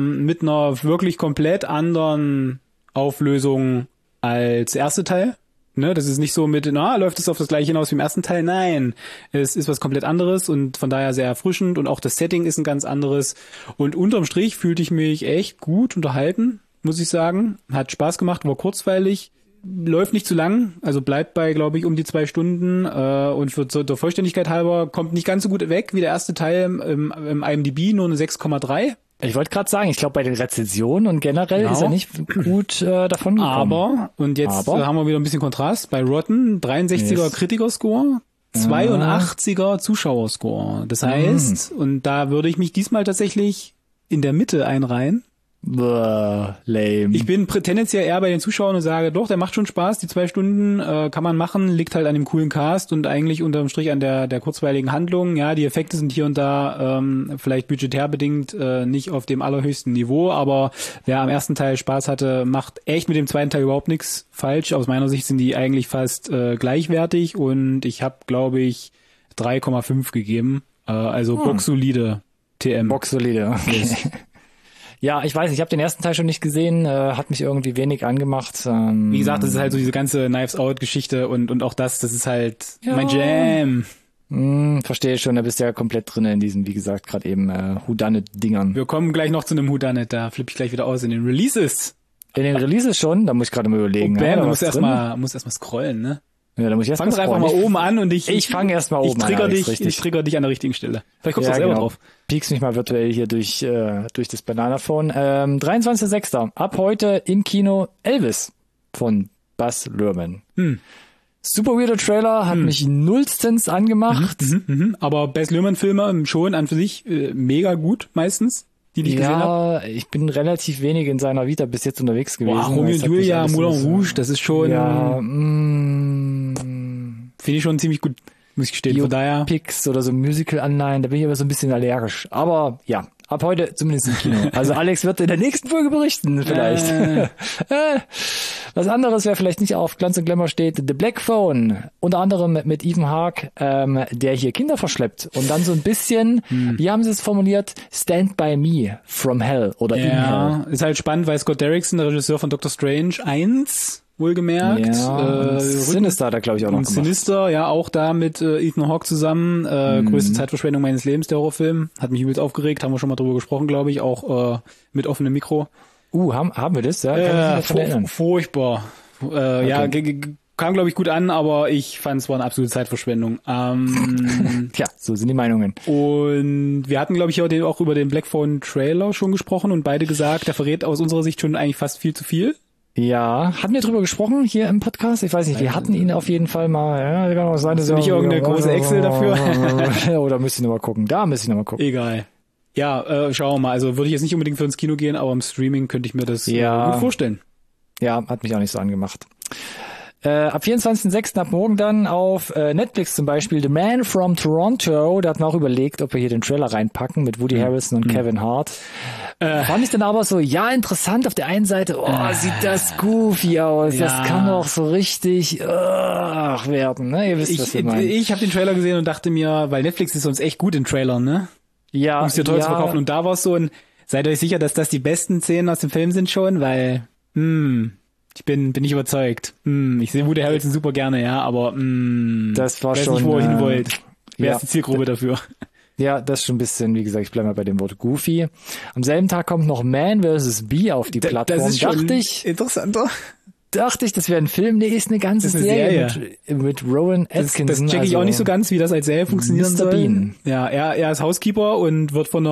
einer wirklich komplett anderen Auflösung als der erste Teil. Ne, das ist nicht so läuft es auf das gleiche hinaus wie im ersten Teil. Nein, es ist was komplett anderes und von daher sehr erfrischend und auch das Setting ist ein ganz anderes. Und unterm Strich fühlte ich mich echt gut unterhalten, muss ich sagen. Hat Spaß gemacht, war kurzweilig, läuft nicht zu lang, also bleibt bei, glaube ich, um die 2 Stunden und für der Vollständigkeit halber kommt nicht ganz so gut weg wie der erste Teil im IMDb, nur eine 6,3. Ich wollte gerade sagen, ich glaube bei den Rezensionen und generell ist er nicht gut davon gekommen. Jetzt haben wir wieder ein bisschen Kontrast. Bei Rotten 63er Kritikerscore, 82er Zuschauerscore. Das heißt, und da würde ich mich diesmal tatsächlich in der Mitte einreihen. Lame. Ich bin tendenziell eher bei den Zuschauern und sage, doch, der macht schon Spaß, die 2 Stunden kann man machen, liegt halt an dem coolen Cast und eigentlich unterm Strich an der kurzweiligen Handlung. Ja, die Effekte sind hier und da vielleicht budgetär bedingt nicht auf dem allerhöchsten Niveau, aber wer am ersten Teil Spaß hatte, macht echt mit dem zweiten Teil überhaupt nichts falsch. Aus meiner Sicht sind die eigentlich fast gleichwertig und ich habe, glaube ich, 3,5 gegeben. Also boxsolide TM. Boxsolide, okay. Yes. Ja, ich weiß, ich habe den ersten Teil schon nicht gesehen, hat mich irgendwie wenig angemacht. Wie gesagt, das ist halt so diese ganze Knives-Out-Geschichte und auch das ist halt mein Jam. Verstehe schon, da bist du ja komplett drin in diesen, wie gesagt, gerade eben Whodunit-Dingern. Wir kommen gleich noch zu einem Whodunit, da flippe ich gleich wieder aus in den Releases. In den Releases schon? Da muss ich gerade mal überlegen. Du musst erstmal scrollen, ne? Ja, da muss ich erst fang doch einfach mal oben an und ich fange erst mal oben an. Ich trigger dich an der richtigen Stelle. Vielleicht kommst du auch selber drauf. Piekst mich mal virtuell hier durch das Bananaphone. 23.06. Ab heute im Kino Elvis von Baz Luhrmann. Super weirder Trailer, hat mich nullstens angemacht. Aber Baz Luhrmann-Filme schon an für sich mega gut meistens. Die ich gesehen habe. Ja, ich bin relativ wenig in seiner Vita bis jetzt unterwegs gewesen. Romeo und Julia, Moulin Rouge, das ist schon... Ja, finde ich schon ziemlich gut, muss ich gestehen. Von daher... Picks oder so Musical-Anleihen, da bin ich aber so ein bisschen allergisch. Aber ja, ab heute zumindest im Kino. Also Alex wird in der nächsten Folge berichten, vielleicht. Was anderes, wer vielleicht nicht auf Glanz und Glamour steht, The Black Phone, unter anderem mit Ethan Hawke, der hier Kinder verschleppt und dann so ein bisschen, wie haben sie es formuliert, Stand By Me from Hell oder in Hell. Ja, ist halt spannend, weil Scott Derrickson, der Regisseur von Doctor Strange 1, wohlgemerkt. Ja, Sinister hat er, glaube ich, auch noch gemacht. Sinister, ja, auch da mit Ethan Hawke zusammen. Größte Zeitverschwendung meines Lebens, der Horrorfilm. Hat mich übelst aufgeregt, haben wir schon mal drüber gesprochen, glaube ich, auch mit offenem Mikro. Haben wir das? Ja, kann ich mich davon erinnern. Furchtbar. Okay. Ja, kam, glaube ich, gut an, aber ich fand es war eine absolute Zeitverschwendung. Tja, so sind die Meinungen. Und wir hatten, glaube ich, heute auch über den Black Phone Trailer schon gesprochen und beide gesagt, der verrät aus unserer Sicht schon eigentlich fast viel zu viel. Ja, hatten wir drüber gesprochen hier im Podcast? Ich weiß nicht, wir hatten ihn auf jeden Fall mal. Ja, kann auch sein, dass nicht irgendeine große Excel dafür? Oder müsste ich nochmal gucken. Egal. Ja, schauen wir mal. Also würde ich jetzt nicht unbedingt für ins Kino gehen, aber im Streaming könnte ich mir das gut vorstellen. Ja, hat mich auch nicht so angemacht. Ab 24.06. ab morgen dann auf Netflix zum Beispiel The Man from Toronto. Da hat man auch überlegt, ob wir hier den Trailer reinpacken mit Woody Harrelson und Kevin Hart. Fand ich dann aber so, ja, interessant auf der einen Seite, sieht das goofy aus. Ja. Das kann doch so richtig werden, ne? Ihr wisst, was ich meine. Ich habe den Trailer gesehen und dachte mir, weil Netflix ist sonst echt gut in Trailern, ne? Ja. Um es dir toll zu verkaufen. Und da war es so ein, seid euch sicher, dass das die besten Szenen aus dem Film sind schon, weil, ich bin nicht überzeugt. Ich sehe Woody Harrelson super gerne, ja, aber das war weiß schon, nicht, wo ihr hin wollt. Wer ist die Zielgruppe dafür? Ja, das ist schon ein bisschen, wie gesagt, ich bleibe mal bei dem Wort Goofy. Am selben Tag kommt noch Man vs. Bee auf die Plattform. Das ist schon interessanter. Dachte ich, das wäre ein Film. Nee, ist eine ganze Serie. Mit Rowan Atkinson. Das checke ich auch nicht so ganz, wie das als Serie funktionieren soll. Bean. Ja, er ist Housekeeper und wird von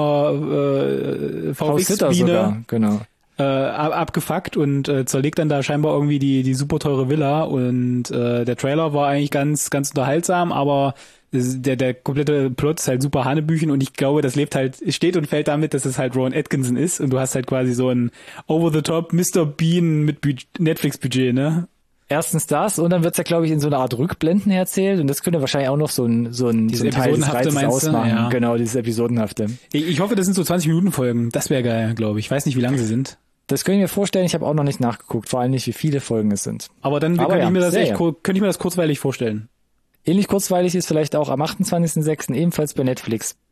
einer VX-Biene genau. abgefuckt und zerlegt dann da scheinbar irgendwie die super teure Villa und der Trailer war eigentlich ganz unterhaltsam, aber der komplette Plot ist halt super Hanebüchen und ich glaube, das steht und fällt damit, dass es halt Rowan Atkinson ist und du hast halt quasi so ein over-the-top Mr. Bean mit Netflix-Budget, ne? Erstens das und dann wird's ja, glaube ich, in so einer Art Rückblenden erzählt und das könnte wahrscheinlich auch noch so ein Teil des Reizes ausmachen. Ja. Genau, dieses Episodenhafte. Ich hoffe, das sind so 20-Minuten-Folgen. Das wäre geil, glaube ich. Ich weiß nicht, wie lang sie sind. Das könnte ich mir vorstellen. Ich habe auch noch nicht nachgeguckt, vor allem nicht, wie viele Folgen es sind. Aber dann könnte ich mir das kurzweilig vorstellen. Ähnlich kurzweilig ist vielleicht auch am 28.06. ebenfalls bei Netflix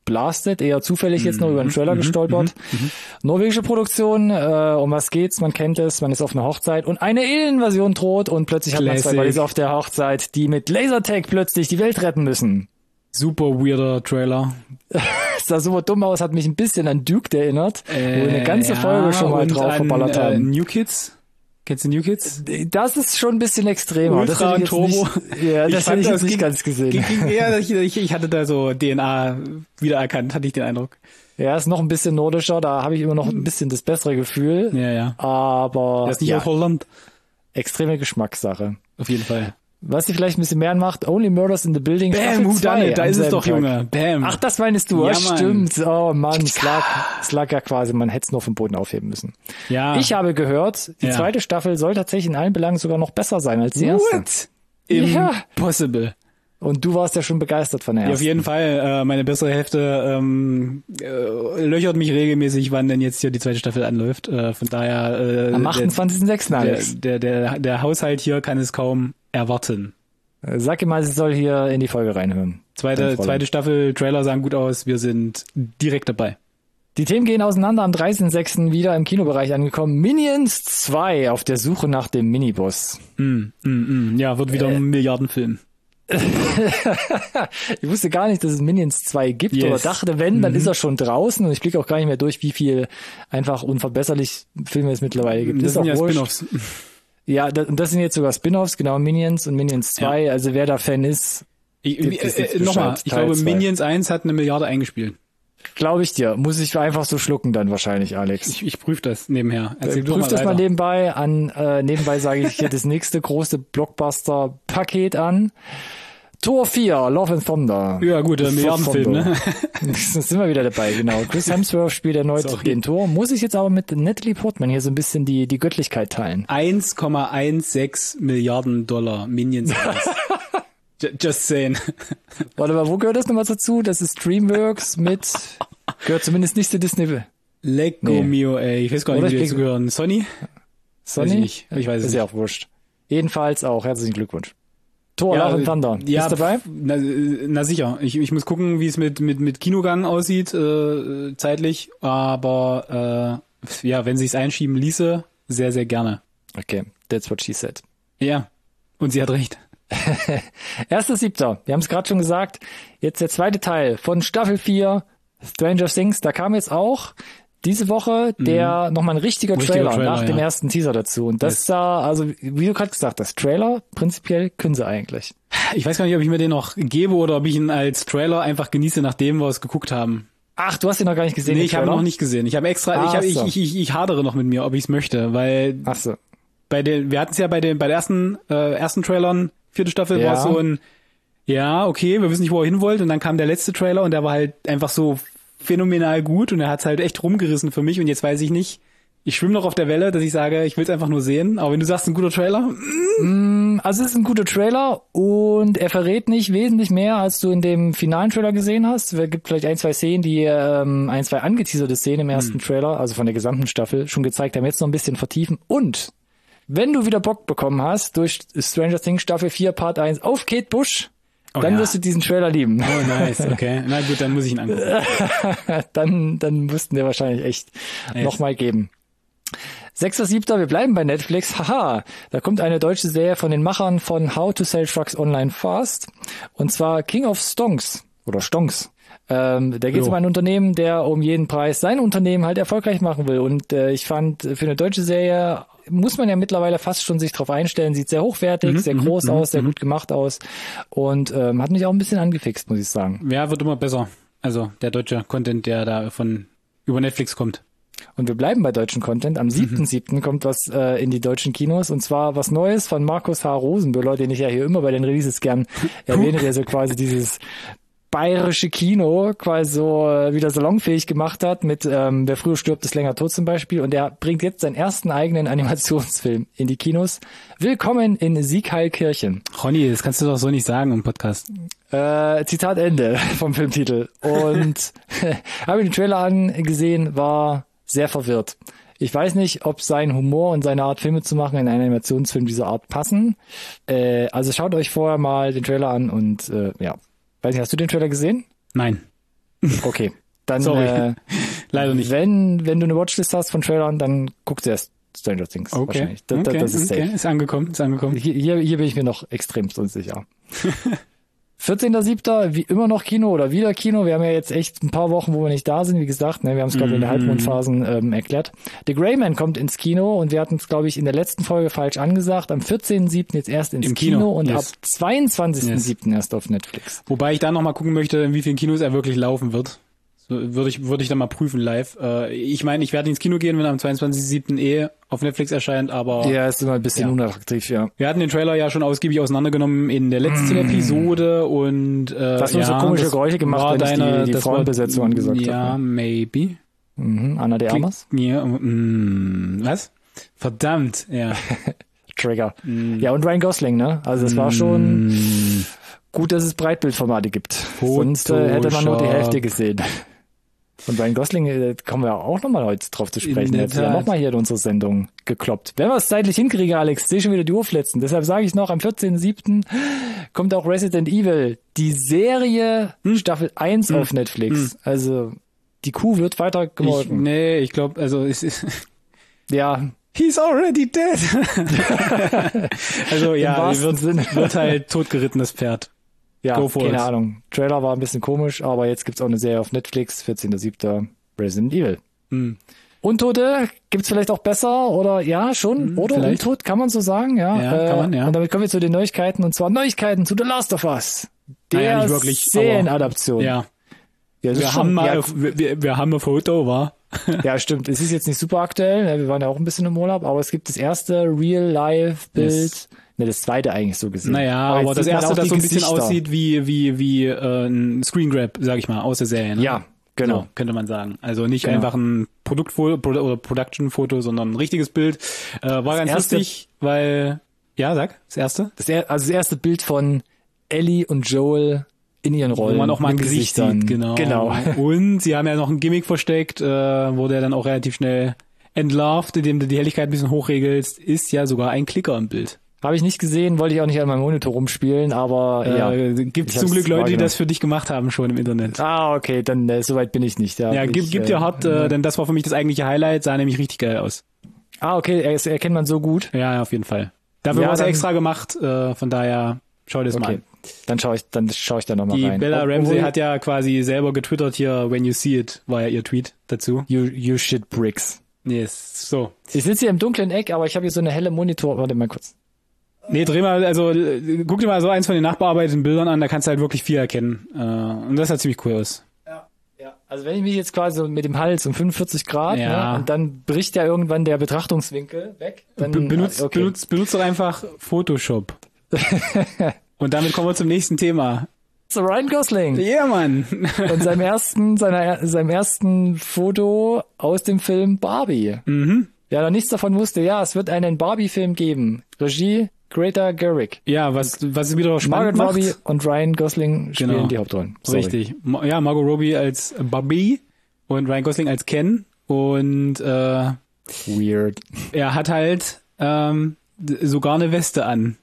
Blasted, eher zufällig jetzt nur über den Trailer gestolpert. Norwegische Produktion, um was geht's? Man kennt es, man ist auf einer Hochzeit und eine Alien-Invasion droht und plötzlich hat man zwei Buddies auf der Hochzeit, die mit Lasertag plötzlich die Welt retten müssen. Super weirder Trailer. Es sah super dumm aus, hat mich ein bisschen an Duke erinnert, wo wir eine ganze Folge schon mal drauf verballert haben. New Kids? Kennst du New Kids? Das ist schon ein bisschen extremer. Ultra und Turbo. Das hätte ich jetzt nicht ganz gesehen. Ich hatte da so DNA wiedererkannt, hatte ich den Eindruck. Ja, ist noch ein bisschen nordischer, da habe ich immer noch ein bisschen das bessere Gefühl. Ja. Aber das ist nicht aus Holland. Extreme Geschmackssache. Auf jeden Fall. Was sie vielleicht ein bisschen mehr macht, Only Murders in the Building. Bam, da ist es doch, Junge. Bam. Ach, das meinst du? Ja, stimmt. Oh Mann, es lag ja quasi, man hätte es nur vom Boden aufheben müssen. Ja. Ich habe gehört, die zweite Staffel soll tatsächlich in allen Belangen sogar noch besser sein als die erste. What? Impossible. Und du warst ja schon begeistert von der ersten. Ja, auf jeden Fall. Meine bessere Hälfte löchert mich regelmäßig, wann denn jetzt hier die zweite Staffel anläuft. Von daher am 28.06. Alex. Der Haushalt hier kann es kaum erwarten. Sag ihm mal, sie soll hier in die Folge reinhören. Zweite Staffel, Trailer sahen gut aus, wir sind direkt dabei. Die Themen gehen auseinander, am 13.06. wieder im Kinobereich angekommen. Minions 2 auf der Suche nach dem Miniboss. Ja, wird wieder ein Milliardenfilm. Ich wusste gar nicht, dass es Minions 2 gibt oder dachte, wenn, dann ist er schon draußen und ich blicke auch gar nicht mehr durch, wie viel einfach unverbesserlich Filme es mittlerweile gibt. Das sind ja Spin-offs. Ja, das sind jetzt sogar Spin-offs, genau, Minions und Minions 2, also wer da Fan ist. Nochmal, ich glaube, Minions 1 hat 1 Milliarde eingespielt. Glaube ich dir. Muss ich einfach so schlucken dann wahrscheinlich, Alex. Ich prüfe das nebenher. Prüf das mal nebenbei an. Nebenbei sage ich hier das nächste große Blockbuster-Paket an. Tor 4, Love and Thunder. Ja gut, der Milliardenfilm, ne? Sind wir wieder dabei, genau. Chris Hemsworth spielt erneut den Tor. Muss ich jetzt aber mit Natalie Portman hier so ein bisschen die Göttlichkeit teilen. 1,16 Milliarden Dollar Minions. Just saying. Warte mal, wo gehört das nochmal dazu? Das ist DreamWorks gehört zumindest nicht zu Disney. Lecco mio, ey. Ich weiß gar nicht, wie die dazu gehören. Sony? Sony? Ich weiß es nicht. Ist ja auch wurscht. Jedenfalls auch. Herzlichen Glückwunsch. Tor, Love and Thunder. Bist dabei? Na sicher. Ich muss gucken, wie es mit Kinogang aussieht, zeitlich. Aber wenn sich's einschieben ließe, sehr, sehr gerne. Okay, that's what she said. Ja, und sie hat recht. 1.7. Wir haben es gerade schon gesagt. Jetzt der zweite Teil von Staffel 4 Stranger Things. Da kam jetzt auch diese Woche nochmal ein richtiger Trailer nach dem ersten Teaser dazu. Und das sah, also wie du gerade gesagt hast, Trailer prinzipiell können sie eigentlich. Ich weiß gar nicht, ob ich mir den noch gebe oder ob ich ihn als Trailer einfach genieße, nachdem wir es geguckt haben. Ach, du hast ihn noch gar nicht gesehen? Nee, ich habe ihn noch nicht gesehen. Ich habe extra, ich hadere noch mit mir, ob ich es möchte, weil wir hatten es ja bei den ersten Trailern, 4. Staffel war so ein, okay, wir wissen nicht, wo er hin wollte, und dann kam der letzte Trailer und der war halt einfach so phänomenal gut und er hat's halt echt rumgerissen für mich und jetzt weiß ich nicht, ich schwimme noch auf der Welle, dass ich sage, ich will es einfach nur sehen, aber wenn du sagst, ein guter Trailer? Also es ist ein guter Trailer und er verrät nicht wesentlich mehr, als du in dem finalen Trailer gesehen hast. Es gibt vielleicht 1, 2 Szenen, die 1, 2 angeteaserte Szenen im ersten Trailer, also von der gesamten Staffel, schon gezeigt haben, jetzt noch ein bisschen vertiefen. Und wenn du wieder Bock bekommen hast durch Stranger Things Staffel 4 Part 1 auf Kate Bush, dann wirst du diesen Trailer lieben. Oh, nice, okay. Na gut, dann muss ich ihn angucken. dann mussten wir wahrscheinlich echt nochmal geben. 6.7. Wir bleiben bei Netflix. Haha, da kommt eine deutsche Serie von den Machern von How to Sell Trucks Online Fast. Und zwar King of Stonks. Oder Stonks. Da geht es um ein Unternehmen, der um jeden Preis sein Unternehmen halt erfolgreich machen will. Und ich fand, für eine deutsche Serie muss man ja mittlerweile fast schon sich drauf einstellen. Sieht sehr hochwertig, sehr groß aus, sehr gut gemacht aus. Und hat mich auch ein bisschen angefixt, muss ich sagen. Ja, wird immer besser. Also der deutsche Content, der da über Netflix kommt. Und wir bleiben bei deutschen Content. Am 7.7. kommt was in die deutschen Kinos. Und zwar was Neues von Markus H. Rosenböhler, den ich ja hier immer bei den Releases gern erwähne, der so quasi dieses bayerische Kino quasi so wieder salonfähig gemacht hat mit Wer früher stirbt, ist länger tot zum Beispiel. Und er bringt jetzt seinen ersten eigenen Animationsfilm in die Kinos. Willkommen in Siegheilkirchen. Ronny, das kannst du doch so nicht sagen im Podcast. Zitat Ende vom Filmtitel. Und habe den Trailer angesehen, war sehr verwirrt. Ich weiß nicht, ob sein Humor und seine Art, Filme zu machen, in einen Animationsfilm dieser Art passen. Also schaut euch vorher mal den Trailer an und Weiß nicht, hast du den Trailer gesehen? Nein. Okay. Dann, Sorry. Leider nicht. Wenn du eine Watchlist hast von Trailern, dann guckst du erst Stranger Things wahrscheinlich. Das ist safe. Ist angekommen. Hier bin ich mir noch extremst unsicher. 14.07. wie immer noch Kino oder wieder Kino. Wir haben ja jetzt echt ein paar Wochen, wo wir nicht da sind. Wie gesagt, ne, wir haben es, glaube ich, in der Halbmondphasen erklärt. The Gray Man kommt ins Kino und wir hatten es, glaube ich, in der letzten Folge falsch angesagt. Am 14.07. jetzt erst ins Kino und ab 22.07. erst auf Netflix. Wobei ich da noch mal gucken möchte, in wie vielen Kinos er wirklich laufen wird. So, würde ich dann mal prüfen live. Ich meine, ich werde ins Kino gehen, wenn er am 22.07. auf Netflix erscheint, aber... Ja, ist immer ein bisschen unattraktiv, ja. Wir hatten den Trailer ja schon ausgiebig auseinandergenommen in der letzten Episode und... das haben so komische Geräusche gemacht, wenn ich die Frauenbesetzung angesagt habe. Ja, maybe. Anna de Armas? Ja, was? Verdammt, ja. Trigger. Ja, und Ryan Gosling, ne? Also es war schon gut, dass es Breitbildformate gibt. Sonst hätte man nur die Hälfte gesehen. Und Ryan Gosling kommen wir auch nochmal heute drauf zu sprechen. Er hat ja nochmal hier in unsere Sendung gekloppt. Wenn wir es zeitlich hinkriegen, Alex, sehe schon wieder die Uhr flitzen. Deshalb sage ich noch, am 14.07. kommt auch Resident Evil, die Serie Staffel 1 auf Netflix. Also die Kuh wird weiter gemolken. Ich glaube, also es ist... Ja. He's already dead. Also ja, wird halt totgerittenes Pferd. Ja, keine Ahnung. Trailer war ein bisschen komisch, aber jetzt gibt's auch eine Serie auf Netflix, 14.07. Resident Evil. Untote gibt's vielleicht auch besser oder ja, schon. Oder vielleicht. Untot, kann man so sagen, ja. Ja, kann man, ja. Und damit kommen wir zu den Neuigkeiten und zwar Neuigkeiten zu The Last of Us. Der nicht wirklich, Serienadaption. Ja. Wir haben ein Foto, wa? Ja, stimmt. Es ist jetzt nicht super aktuell. Wir waren ja auch ein bisschen im Urlaub, aber es gibt das erste Real-Life-Bild. Ne, das zweite eigentlich so gesehen. Naja, aber das erste, das so ein bisschen aussieht wie ein Screen Grab, sag ich mal, aus der Serie. Ne? Ja, genau. So, könnte man sagen. Also nicht einfach ein Produktfoto oder Production-Foto, sondern ein richtiges Bild. War ganz lustig, weil, ja, sag, das erste? Das erste Bild von Ellie und Joel in ihren Rollen. Wo man auch mal ein Gesicht sieht, genau. Und sie haben ja noch ein Gimmick versteckt, wo der dann auch relativ schnell entlarvt, indem du die Helligkeit ein bisschen hochregelst, ist ja sogar ein Klicker im Bild. Habe ich nicht gesehen, wollte ich auch nicht an meinem Monitor rumspielen, aber gibt es zum Glück Leute, die das für dich gemacht haben schon im Internet. Ah, okay, dann soweit bin ich nicht. Ja, gib dir hart, denn das war für mich das eigentliche Highlight, sah nämlich richtig geil aus. Ah, okay, erkennt man so gut. Ja, auf jeden Fall. Dafür war es extra gemacht, von daher schau dir das mal an. Dann schaue ich da nochmal rein. Die Bella Ramsey hat ja quasi selber getwittert hier, when you see it, war ja ihr Tweet dazu. You shit bricks. Yes, so. Ich sitze hier im dunklen Eck, aber ich habe hier so eine helle Monitor, warte mal kurz. Nee, guck dir mal so eins von den nachbearbeiteten Bildern an, da kannst du halt wirklich viel erkennen. Und das sah ziemlich cool aus. Ja. Also wenn ich mich jetzt quasi so mit dem Hals um 45 Grad, ne, und dann bricht ja irgendwann der Betrachtungswinkel weg, dann benutzt doch einfach Photoshop. Und damit kommen wir zum nächsten Thema. So Ryan Gosling. Ja, Mann. Und seinem ersten Foto aus dem Film Barbie. Ja, noch nichts davon wusste. Ja, es wird einen Barbie-Film geben. Regie Greta Gerwig. Ja, was wieder spannend Margot Robbie und Ryan Gosling spielen die Hauptrollen. Sorry. Richtig. Ja, Margot Robbie als Barbie und Ryan Gosling als Ken. Und weird. Er hat halt sogar eine Weste an.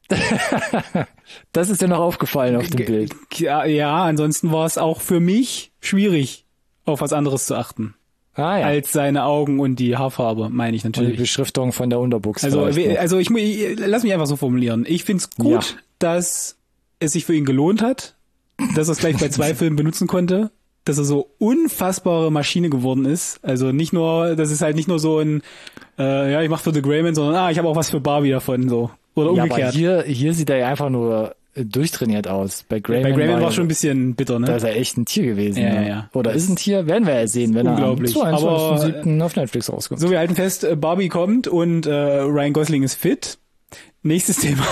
Das ist dir noch aufgefallen auf dem Bild. Ja, ansonsten war es auch für mich schwierig, auf was anderes zu achten. Als seine Augen und die Haarfarbe, meine ich natürlich. Und die Beschriftung von der Unterbuchse. Also ich lass mich einfach so formulieren. Ich find's gut, dass es sich für ihn gelohnt hat, dass er es gleich bei 2 Filmen benutzen konnte, dass er so unfassbare Maschine geworden ist. Also nicht nur, das ist halt nicht nur so ein, ich mach für The Gray Man, sondern ich habe auch was für Barbie davon, so. Oder umgekehrt. Aber hier sieht er ja einfach nur durchtrainiert aus. Bei Gray Man war schon ein bisschen bitter, ne? Da ist er echt ein Tier gewesen. Ja. Oder ist ein Tier, werden wir ja sehen, wenn er am 22.07. auf Netflix rauskommt. So, wir halten fest, Barbie kommt und Ryan Gosling ist fit. Nächstes Thema.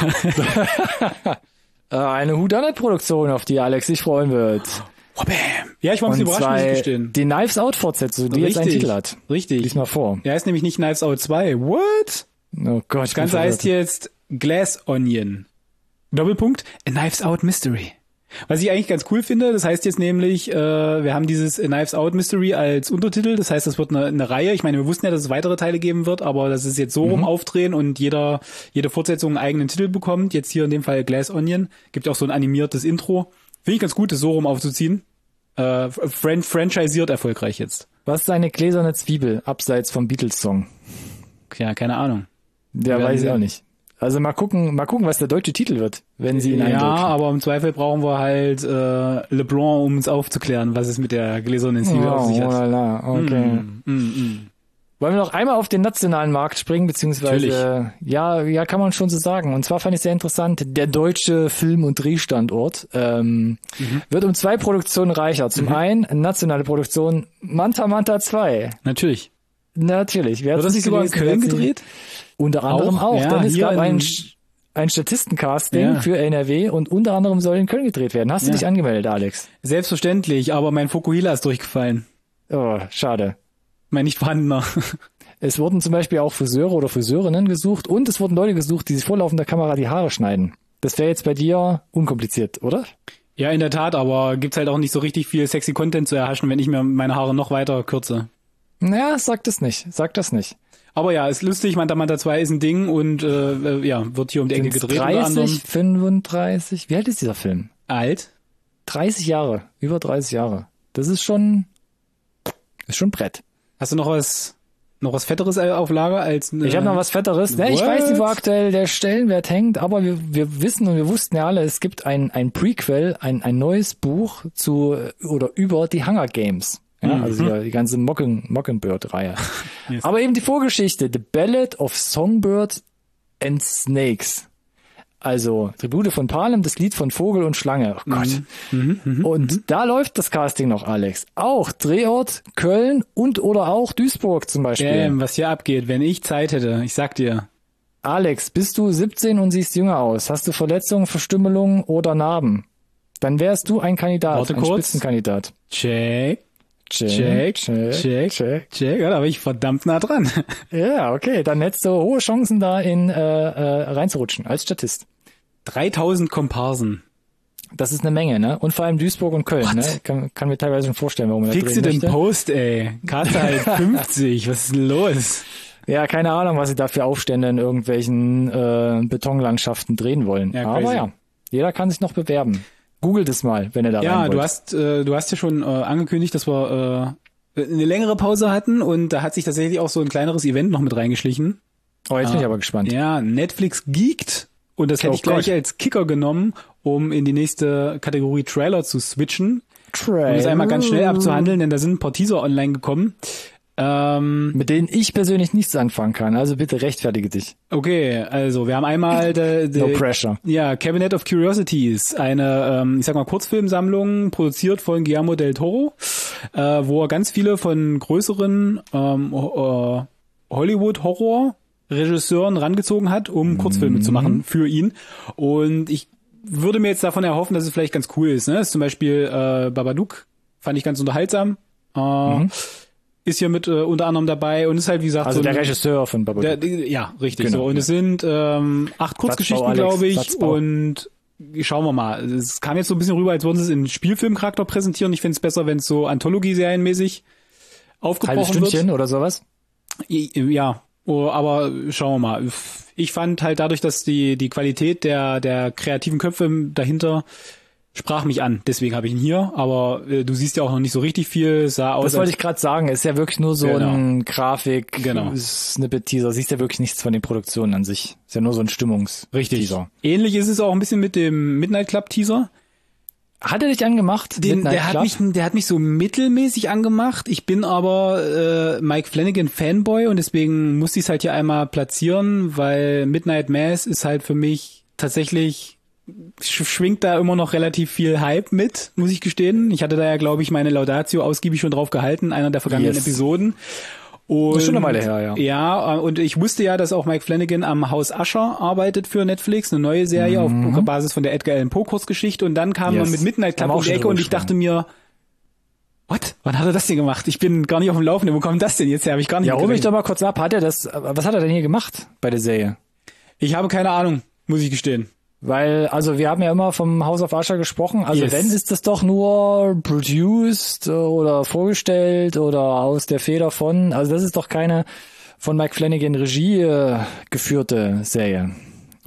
Eine Whodunit-Produktion, auf die Alex sich freuen wird. Oh, bam. Ja, ich war ein bisschen überrascht, muss ich gestehen. Die Knives Out-Fortsetzung, die jetzt einen Titel hat. Richtig. Lies mal vor. Der heißt nämlich nicht Knives Out 2. What? Oh Gott. Das Ganze heißt jetzt Glass Onion. Doppelpunkt, A Knives Out Mystery. Was ich eigentlich ganz cool finde, das heißt jetzt nämlich, wir haben dieses A Knives Out Mystery als Untertitel, das heißt, das wird eine Reihe. Ich meine, wir wussten ja, dass es weitere Teile geben wird, aber dass es jetzt so rum aufdrehen und jede Fortsetzung einen eigenen Titel bekommt. Jetzt hier in dem Fall Glass Onion. Gibt auch so ein animiertes Intro. Finde ich ganz gut, das so rum aufzuziehen. Franchiseiert erfolgreich jetzt. Was ist eine gläserne Zwiebel, abseits vom Beatles-Song? Ja, keine Ahnung. Ja, weiß ich auch nicht. Also mal gucken, was der deutsche Titel wird, wenn sie ihn eindrücken. Ja, aber im Zweifel brauchen wir halt LeBlanc, um uns aufzuklären, was es mit der gläsernen Zwiebel auf sich hat. Voilà, okay. Wollen wir noch einmal auf den nationalen Markt springen, beziehungsweise, ja, kann man schon so sagen. Und zwar fand ich sehr interessant, der deutsche Film- und Drehstandort wird um 2 Produktionen reicher. Zum einen nationale Produktion Manta Manta 2. Natürlich. Wer wird das nicht sogar in Köln gedreht? Unter anderem auch. Ja, Denn es gab ein Statistencasting für NRW und unter anderem soll in Köln gedreht werden. Hast du dich angemeldet, Alex? Selbstverständlich, aber mein Fokuhila ist durchgefallen. Oh, schade. Mein nicht vorhandener. Es wurden zum Beispiel auch Friseure oder Friseurinnen gesucht und es wurden Leute gesucht, die sich vor laufender Kamera die Haare schneiden. Das wäre jetzt bei dir unkompliziert, oder? Ja, in der Tat, aber gibt's halt auch nicht so richtig viel sexy Content zu erhaschen, wenn ich mir meine Haare noch weiter kürze. Naja, sag das nicht. Aber ja, ist lustig, Manta Manta 2 ist ein Ding und wird hier um die Ecke gedreht. 30, 35, wie alt ist dieser Film? Alt? 30 Jahre, über 30 Jahre. Das ist schon Brett. Hast du noch was Fetteres auf Lager als ich habe noch was Fetteres. Ne, ich weiß nicht, wo aktuell der Stellenwert hängt, aber wir wissen und wir wussten ja alle, es gibt ein Prequel, ein neues Buch zu oder über die Hunger Games. Ja, also die ganze Mockingbird-Reihe. Yes. Aber eben die Vorgeschichte, The Ballad of Songbird and Snakes. Also Tribute von Panem, das Lied von Vogel und Schlange. Oh Gott. Und da läuft das Casting noch, Alex. Auch Drehort Köln und oder auch Duisburg zum Beispiel. Was hier abgeht, wenn ich Zeit hätte, ich sag dir. Alex, bist du 17 und siehst jünger aus? Hast du Verletzungen, Verstümmelungen oder Narben? Dann wärst du ein Kandidat, Spitzenkandidat. Check. Ja, da war ich verdammt nah dran. Ja, okay, dann hättest du hohe Chancen da reinzurutschen als Statist. 3000 Komparsen. Das ist eine Menge, ne? Und vor allem Duisburg und Köln, ne? Kann mir teilweise schon vorstellen, warum man da drehen möchte. Post, ey. Karte halt 50. Was ist denn los? Ja, keine Ahnung, was sie da für Aufstände in irgendwelchen Betonlandschaften drehen wollen. Ja, aber ja, jeder kann sich noch bewerben. Googelt es mal, wenn ihr da rein wollt. Ja, du hast ja schon angekündigt, dass wir eine längere Pause hatten und da hat sich tatsächlich auch so ein kleineres Event noch mit reingeschlichen. Oh, jetzt bin ich aber gespannt. Ja, Netflix geekt und das hätte ich gleich als Kicker genommen, um in die nächste Kategorie Trailer zu switchen. Um das einmal ganz schnell abzuhandeln, denn da sind ein paar Teaser online gekommen. Mit denen ich persönlich nichts anfangen kann. Also bitte rechtfertige dich. Okay, also wir haben einmal No pressure. Ja, Cabinet of Curiosities, eine, ich sag mal, Kurzfilmsammlung, produziert von Guillermo del Toro, wo er ganz viele von größeren Hollywood-Horror-Regisseuren rangezogen hat, um Kurzfilme zu machen für ihn. Und ich würde mir jetzt davon erhoffen, dass es vielleicht ganz cool ist. Ne? Das ist zum Beispiel Babadook, fand ich ganz unterhaltsam. Ist hier mit unter anderem dabei und ist halt, wie gesagt, also so der Regisseur von Babadook. Ja, richtig. Genau, so. Und es sind 8 Kurzgeschichten, glaube ich. Und schauen wir mal. Es kam jetzt so ein bisschen rüber, als würden sie es in Spielfilmcharakter präsentieren. Ich finde es besser, wenn es so Anthologie-serienmäßig aufgebrochen wird. Halbes Stündchen oder sowas? Ja, aber schauen wir mal. Ich fand halt dadurch, dass die Qualität der kreativen Köpfe dahinter sprach mich an, deswegen habe ich ihn hier, aber du siehst ja auch noch nicht so richtig viel, sah aus. Das wollte ich gerade sagen, ist ja wirklich nur so ein Grafik-Snippet-Teaser, siehst ja wirklich nichts von den Produktionen an sich, ist ja nur so ein Stimmungs-Teaser. Richtig. Ähnlich ist es auch ein bisschen mit dem Midnight Club-Teaser. Hat er dich angemacht? Der hat mich so mittelmäßig angemacht, ich bin aber Mike Flanagan Fanboy und deswegen muss ich es halt hier einmal platzieren, weil Midnight Mass ist halt für mich tatsächlich schwingt da immer noch relativ viel Hype mit, muss ich gestehen. Ich hatte da ja, glaube ich, meine Laudatio ausgiebig schon drauf gehalten, einer der vergangenen Episoden. Und, das ist schon eine Weile her, ja. Ja, und ich wusste ja, dass auch Mike Flanagan am Haus Usher arbeitet für Netflix, eine neue Serie auf Basis von der Edgar Allan Poe Kurzgeschichte und dann kam man mit Midnight Club um die Ecke und ich dachte mir, what? Wann hat er das denn gemacht? Ich bin gar nicht auf dem Laufenden. Wo kommt das denn jetzt her? Habe ich gar nicht. Ja, hol mich doch mal kurz ab. Was hat er denn hier gemacht bei der Serie? Ich habe keine Ahnung, muss ich gestehen. Weil, also wir haben ja immer vom House of Usher gesprochen, also wenn ist das doch nur produced oder vorgestellt oder aus der Feder von, also das ist doch keine von Mike Flanagan Regie geführte Serie,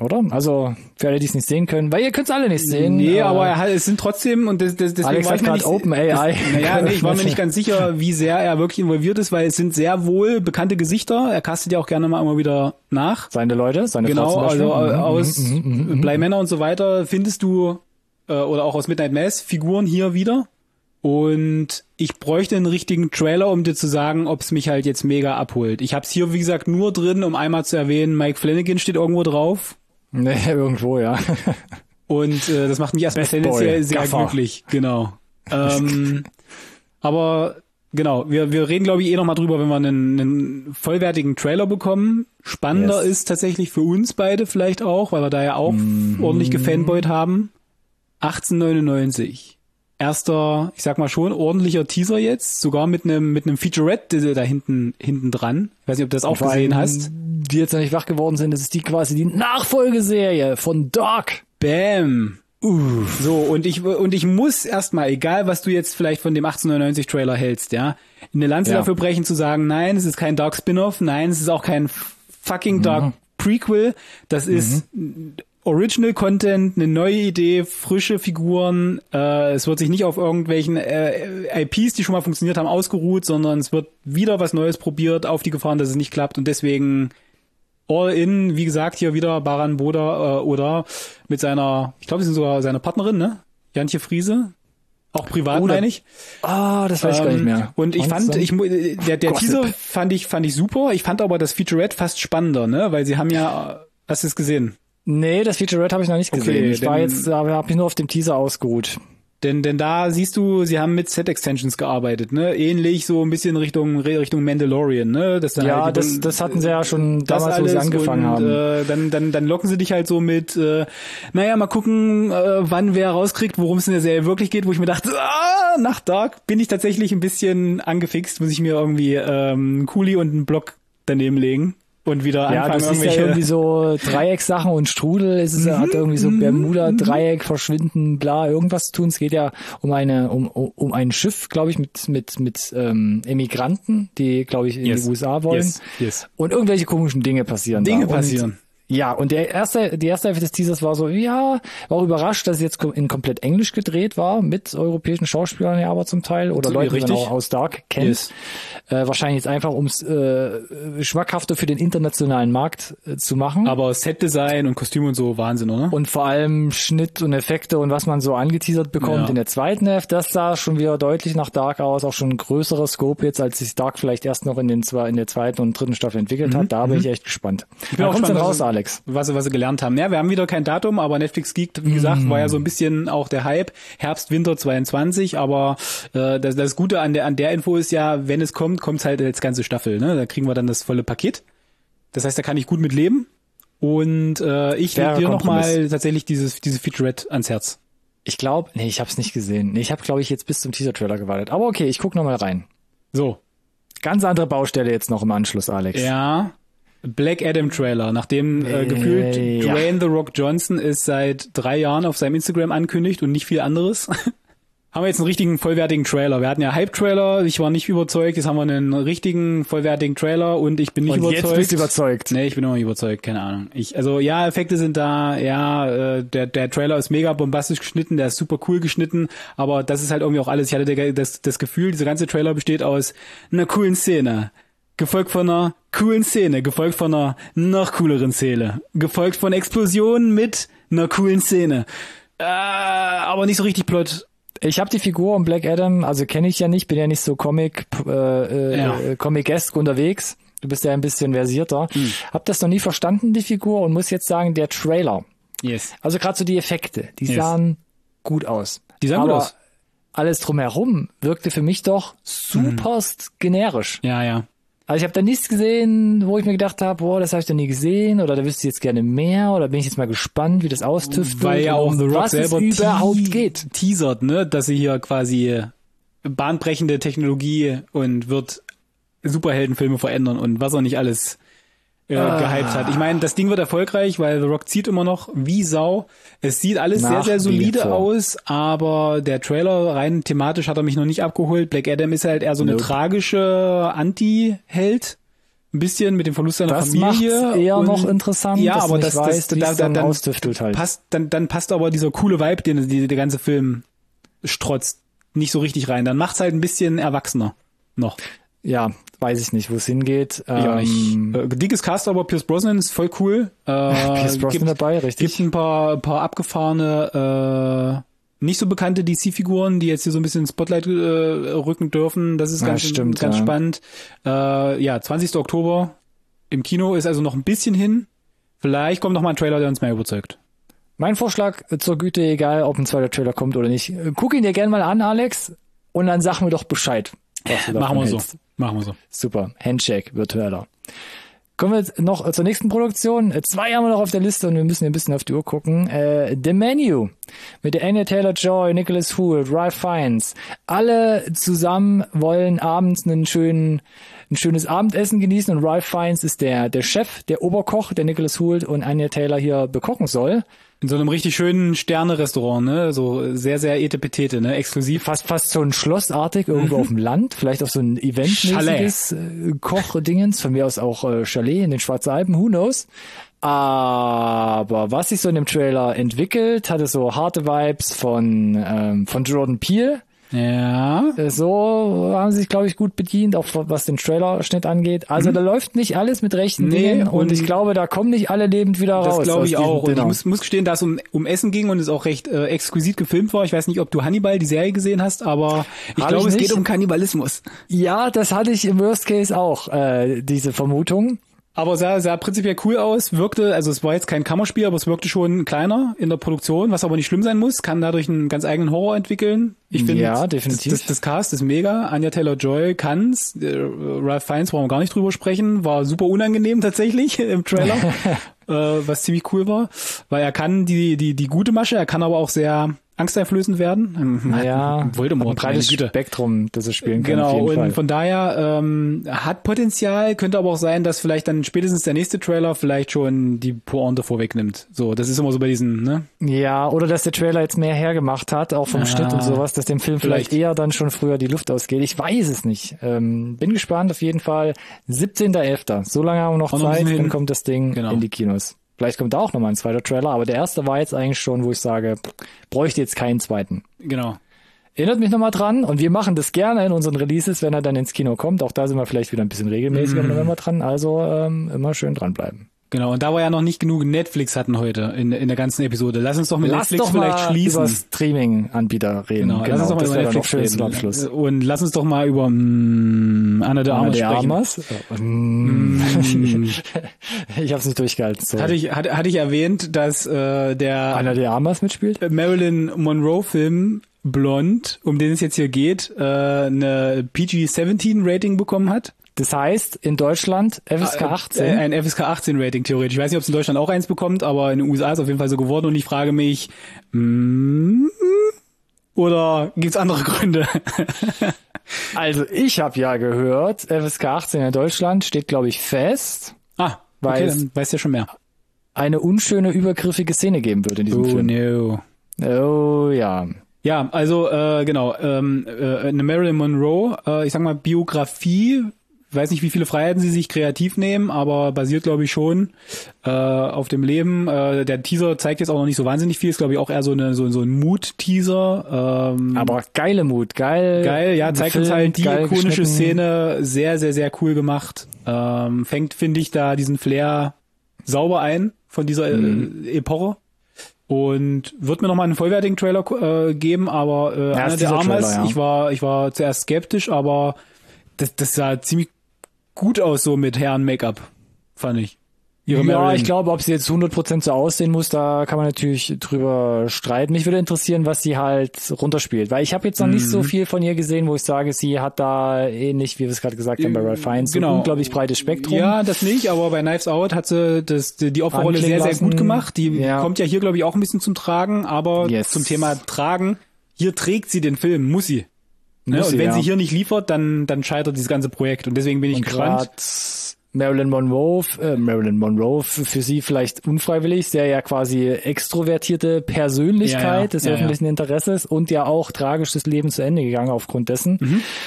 oder? Also für alle, die es nicht sehen können, weil ihr könnt es alle nicht sehen. Nee, aber es sind trotzdem, und deswegen Alex war ich hat mir gerade OpenAI. ich war mir nicht ganz sicher, wie sehr er wirklich involviert ist, weil es sind sehr wohl bekannte Gesichter. Er castet ja auch gerne mal immer wieder nach. Seine Leute, seine Frau Genau, zum Beispiel. also aus Bleimänner und so weiter findest du, oder auch aus Midnight Mass, Figuren hier wieder. Und ich bräuchte einen richtigen Trailer, um dir zu sagen, ob es mich halt jetzt mega abholt. Ich habe es hier, wie gesagt, nur drin, um einmal zu erwähnen, Mike Flanagan steht irgendwo drauf. Nee, irgendwo, ja. Und das macht mich erstmal tendenziell sehr glücklich. Genau. Aber genau, wir reden, glaube ich, nochmal drüber, wenn wir einen vollwertigen Trailer bekommen. Spannender ist tatsächlich für uns beide vielleicht auch, weil wir da ja auch ordentlich gefanboyt haben. 1899. Erster, ich sag mal schon, ordentlicher Teaser jetzt, sogar mit einem Featurette da hinten dran. Ich weiß nicht, ob du das auch gesehen hast. Die jetzt noch nicht wach geworden sind, das ist quasi die Nachfolgeserie von Dark. Bam. So, und ich muss erstmal, egal was du jetzt vielleicht von dem 1899 Trailer hältst, ja, eine Lanze dafür brechen zu sagen, nein, es ist kein Dark Spin-off, nein, es ist auch kein fucking Dark Prequel, das ist Original Content, eine neue Idee, frische Figuren, es wird sich nicht auf irgendwelchen IPs, die schon mal funktioniert haben, ausgeruht, sondern es wird wieder was Neues probiert, auf die Gefahren, dass es nicht klappt, und deswegen all in, wie gesagt, hier wieder Baran Boda oder mit seiner, ich glaube, sie sind sogar seine Partnerin, ne? Jantje Friese. Auch privat, meine ich. Das weiß ich gar nicht mehr. Und ich fand, der Teaser fand ich super. Ich fand aber das Featurette fast spannender, ne? Weil sie haben ja, hast du es gesehen? Nee, das Featurette habe ich noch nicht gesehen. Ich habe mich nur auf dem Teaser ausgeruht. Denn da siehst du, sie haben mit Set-Extensions gearbeitet, ne? Ähnlich so ein bisschen Richtung Mandalorian, ne? Das hatten sie ja schon damals, wo sie angefangen haben. Dann locken sie dich halt so mit, mal gucken, wann wer rauskriegt, worum es in der Serie wirklich geht, wo ich mir dachte, nach Dark bin ich tatsächlich ein bisschen angefixt, muss ich mir irgendwie einen Kuli und einen Block daneben legen. Und wieder anfangen. Ja, das ist ja irgendwie so Dreieckssachen und Strudel. Es ist, hat irgendwie so Bermuda-Dreieck, Verschwinden, bla, irgendwas zu tun. Es geht ja um ein Schiff, glaube ich, mit Emigranten, die, glaube ich, in die USA wollen. Yes. Und irgendwelche komischen Dinge passieren. Ja, und die erste Hälfte des Teasers war so, war auch überrascht, dass es jetzt in komplett Englisch gedreht war, mit europäischen Schauspielern ja aber zum Teil, oder Leute, die man auch aus Dark kennt. Yes. Wahrscheinlich jetzt einfach, um es schmackhafter für den internationalen Markt zu machen. Aber Setdesign und Kostüme und so, Wahnsinn, oder? Und vor allem Schnitt und Effekte und was man so angeteasert bekommt in der zweiten Hälfte, das sah schon wieder deutlich nach Dark aus, auch schon ein größerer Scope jetzt, als sich Dark vielleicht erst noch in der zweiten und dritten Staffel entwickelt hat. Da bin ich echt gespannt. Ich bin auch gespannt, raus, Alex. Was sie gelernt haben. Ja, wir haben wieder kein Datum, aber Netflix Geek, wie gesagt, war ja so ein bisschen auch der Hype. Herbst, Winter 22, aber das Gute an der Info ist ja, wenn es kommt es halt als ganze Staffel. Ne? Da kriegen wir dann das volle Paket. Das heißt, da kann ich gut mit leben. Und ich lege dir nochmal tatsächlich dieses Featurette ans Herz. Ich glaube, ich habe es nicht gesehen. Ich habe, glaube ich, jetzt bis zum Teaser-Trailer gewartet. Aber okay, ich guck nochmal rein. So. Ganz andere Baustelle jetzt noch im Anschluss, Alex. Ja. Black Adam Trailer, nachdem gefühlt Dwayne The Rock Johnson es seit 3 Jahren auf seinem Instagram ankündigt und nicht viel anderes, haben wir jetzt einen richtigen vollwertigen Trailer. Wir hatten ja Hype-Trailer, ich war nicht überzeugt, jetzt haben wir einen richtigen vollwertigen Trailer und ich bin nicht überzeugt. Jetzt bist du überzeugt. Nee, ich bin noch nicht überzeugt, keine Ahnung. Effekte sind da, der Trailer ist mega bombastisch geschnitten, der ist super cool geschnitten, aber das ist halt irgendwie auch alles. Ich hatte das Gefühl, dieser ganze Trailer besteht aus einer coolen Szene, gefolgt von einer coolen Szene, gefolgt von einer noch cooleren Szene, gefolgt von Explosionen mit einer coolen Szene. Aber nicht so richtig Plot. Ich habe die Figur um Black Adam, also kenne ich ja nicht, bin ja nicht so Comic-esque unterwegs. Du bist ja ein bisschen versierter. Hab das noch nie verstanden, die Figur, und muss jetzt sagen, der Trailer. Yes. Also gerade so die Effekte, die sahen gut aus. Die sahen gut aus. Alles drumherum wirkte für mich doch superst generisch. Ja. Also ich habe da nichts gesehen, wo ich mir gedacht habe, boah, das habe ich doch nie gesehen, oder da wüsste ich jetzt gerne mehr, oder bin ich jetzt mal gespannt, wie das austüftelt, weil ja auch The Rock selber überhaupt geht. Teasert, ne, dass sie hier quasi bahnbrechende Technologie und wird Superheldenfilme verändern und was er nicht alles gehypt hat. Ich meine, das Ding wird erfolgreich, weil The Rock zieht immer noch wie Sau. Es sieht alles sehr, sehr solide aus, aber der Trailer rein thematisch hat er mich noch nicht abgeholt. Black Adam ist halt eher so eine tragische Anti-Held. ein bisschen mit dem Verlust seiner das Familie. Das macht eher noch interessant, ja, dass aber du das, nicht weißt, wie es dann austüftelt halt. Dann passt aber dieser coole Vibe, den der ganze Film strotzt, nicht so richtig rein. Dann macht's halt ein bisschen erwachsener noch. Ja, weiß ich nicht, wo es hingeht. Ja, dickes Cast, aber Pierce Brosnan ist voll cool. Pierce Brosnan dabei, richtig. Gibt ein paar abgefahrene, nicht so bekannte DC-Figuren, die jetzt hier so ein bisschen ins Spotlight rücken dürfen. Das ist ganz spannend. 20. Oktober im Kino ist also noch ein bisschen hin. Vielleicht kommt noch mal ein Trailer, der uns mehr überzeugt. Mein Vorschlag zur Güte, egal ob ein zweiter Trailer kommt oder nicht. Guck ihn dir gerne mal an, Alex, und dann sag mir doch Bescheid. Machen wir so. Super. Handshake, virtueller. Kommen wir jetzt noch zur nächsten Produktion. 2 haben wir noch auf der Liste und wir müssen ein bisschen auf die Uhr gucken. The Menu mit der Anya Taylor-Joy, Nicholas Hoult, Ralph Fiennes. Alle zusammen wollen abends ein schönes Abendessen genießen und Ralph Fiennes ist der Chef, der Oberkoch, der Nicholas Hoult und Anya Taylor hier bekochen soll. In so einem richtig schönen Sterne-Restaurant, ne? So sehr, sehr etepetete, ne? Exklusiv. Fast so ein schlossartig irgendwo auf dem Land. Vielleicht auch so ein eventmäßiges Kochdingens. Von mir aus auch Chalet in den Schwarzen Alpen. Who knows? Aber was sich so in dem Trailer entwickelt, hatte so harte Vibes von Jordan Peele. Ja. So haben sie sich, glaube ich, gut bedient, auch was den Trailerschnitt angeht. Also da läuft nicht alles mit rechten Dingen und ich glaube, da kommen nicht alle lebend wieder raus. Das glaube ich auch. Und ich muss gestehen, dass es um Essen ging und es auch recht exquisit gefilmt war. Ich weiß nicht, ob du Hannibal, die Serie, gesehen hast, aber ich glaube, es geht um Kannibalismus. Ja, das hatte ich im Worst Case auch, diese Vermutung. Aber sah prinzipiell cool aus, wirkte, also es war jetzt kein Kammerspiel, aber es wirkte schon kleiner in der Produktion, was aber nicht schlimm sein muss, kann dadurch einen ganz eigenen Horror entwickeln. Ich finde, ja, definitiv. Das Cast ist mega, Anya Taylor-Joy kann's, Ralph Fiennes brauchen wir gar nicht drüber sprechen, war super unangenehm tatsächlich im Trailer, was ziemlich cool war, weil er kann die gute Masche, er kann aber auch sehr angsteinflößend werden. Naja, Voldemort, ein breites Spektrum, das er spielen kann. Genau, auf jeden und Fall. von daher hat Potenzial, könnte aber auch sein, dass vielleicht dann spätestens der nächste Trailer vielleicht schon die Pointe vorwegnimmt. So, das ist immer so bei diesen, ne? Ja, oder dass der Trailer jetzt mehr hergemacht hat, auch vom Schnitt und sowas, dass dem Film vielleicht eher dann schon früher die Luft ausgeht. Ich weiß es nicht. Bin gespannt, auf jeden Fall. 17.11. So lange haben wir noch Zeit, dann kommt das Ding in die Kinos. Vielleicht kommt da auch nochmal ein zweiter Trailer, aber der erste war jetzt eigentlich schon, wo ich sage, bräuchte jetzt keinen zweiten. Genau. Erinnert mich nochmal dran und wir machen das gerne in unseren Releases, wenn er dann ins Kino kommt. Auch da sind wir vielleicht wieder ein bisschen regelmäßiger im November dran, also immer schön dranbleiben. Genau, und da wir ja noch nicht genug Netflix hatten heute in der ganzen Episode, lass uns doch mit Netflix vielleicht schließen. Über Streaming-Anbieter reden. Genau, lass uns doch mal über Netflix reden. Zum Abschluss. Und lass uns doch mal über Anna de Armas sprechen. Ich hab's nicht durchgehalten. So. Hatte ich erwähnt, dass der Anna de Armas mitspielt? Marilyn Monroe-Film Blond, um den es jetzt hier geht, eine PG-17-Rating bekommen hat. Das heißt, in Deutschland FSK 18? Ein FSK 18 Rating theoretisch. Ich weiß nicht, ob es in Deutschland auch eins bekommt, aber in den USA ist es auf jeden Fall so geworden und ich frage mich, oder gibt's andere Gründe? Also ich habe ja gehört, FSK 18 in Deutschland steht, glaube ich, fest. Okay, dann weißt du ja schon mehr. Eine unschöne, übergriffige Szene geben wird in diesem Film. No. Oh ja. Ja, also genau, eine Marilyn Monroe, ich sag mal Biografie, weiß nicht, wie viele Freiheiten sie sich kreativ nehmen, aber basiert, glaube ich, schon auf dem Leben. Der Teaser zeigt jetzt auch noch nicht so wahnsinnig viel, ist, glaube ich, auch eher so ein Mood-Teaser. Aber geile Mut, geil, ja, zeigt uns halt die ikonische Szene, sehr, sehr, sehr cool gemacht. Fängt, finde ich, da diesen Flair sauber ein von dieser Epoche. Und wird mir nochmal einen vollwertigen Trailer geben, aber Anna de Armas, ja. Ich war zuerst skeptisch, aber das sah ziemlich gut aus, so mit Herren Make-up, fand ich. Ja, ich glaube, ob sie jetzt 100% so aussehen muss, da kann man natürlich drüber streiten. Mich würde interessieren, was sie halt runterspielt, weil ich habe jetzt noch nicht so viel von ihr gesehen, wo ich sage, sie hat da ähnlich, wie wir es gerade gesagt haben, bei Ralph Fiennes, so ein unglaublich breites Spektrum. Ja, das nicht, aber bei Knives Out hat sie die Opferrolle sehr, sehr gut gemacht. Die kommt ja hier, glaube ich, auch ein bisschen zum Tragen, aber zum Thema Tragen, hier trägt sie den Film, muss sie. Und wenn sie hier nicht liefert, dann scheitert dieses ganze Projekt und deswegen bin ich gespannt. Marilyn Monroe für sie vielleicht unfreiwillig, sehr ja quasi extrovertierte Persönlichkeit des öffentlichen Interesses und ja auch tragisches Leben zu Ende gegangen aufgrund dessen.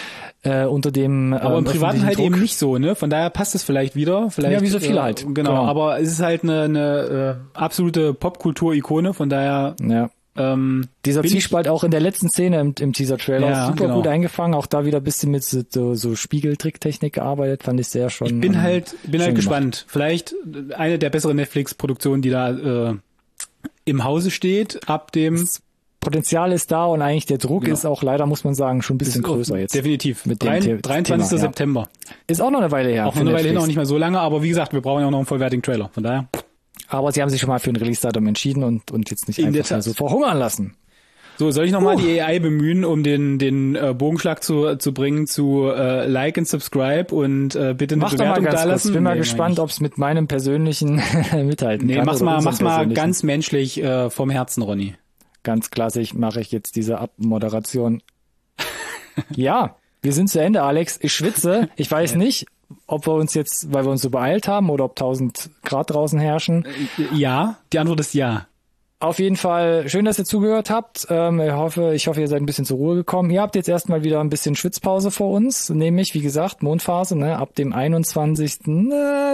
unter dem aber im Privaten halt Druck. eben nicht so, ne? Von daher passt es vielleicht wieder. Vielleicht, ja, wie so viele halt. Genau, aber es ist halt eine absolute Popkultur-Ikone, von daher... Ja. Dieser Zwiespalt auch in der letzten Szene im Teaser-Trailer ja, super genau. gut eingefangen. Auch da wieder ein bisschen mit so Spiegeltricktechnik gearbeitet, fand ich sehr schon. Ich bin halt gespannt. Gemacht. Vielleicht eine der besseren Netflix-Produktionen, die da im Hause steht, ab dem... Das Potenzial ist da und eigentlich der Druck ist auch leider, muss man sagen, schon ein bisschen größer jetzt. Definitiv. Mit dem 23. Thema, September. Ist auch noch eine Weile her. Auch noch eine Weile hin, auch nicht mehr so lange, aber wie gesagt, wir brauchen ja auch noch einen vollwertigen Trailer. Von daher... Aber sie haben sich schon mal für ein Release-Datum entschieden und jetzt nicht einfach mal so verhungern lassen. So, soll ich nochmal die AI bemühen, um den Bogenschlag zu bringen zu Like und Subscribe und bitte eine Bewertung da lassen? Ich bin mal gespannt, ob es mit meinem persönlichen mithalten kann. Mach's mal ganz menschlich vom Herzen, Ronny. Ganz klassisch mache ich jetzt diese Abmoderation. Ja, wir sind zu Ende, Alex. Ich schwitze. Ich weiß nicht, ob wir uns jetzt, weil wir uns so beeilt haben oder ob 1000 Grad draußen herrschen. Ja, die Antwort ist ja. Auf jeden Fall schön, dass ihr zugehört habt. Ich hoffe, ihr seid ein bisschen zur Ruhe gekommen. Ihr habt jetzt erstmal wieder ein bisschen Schwitzpause vor uns, nämlich, wie gesagt, Mondphase, ne, ab dem 21.7.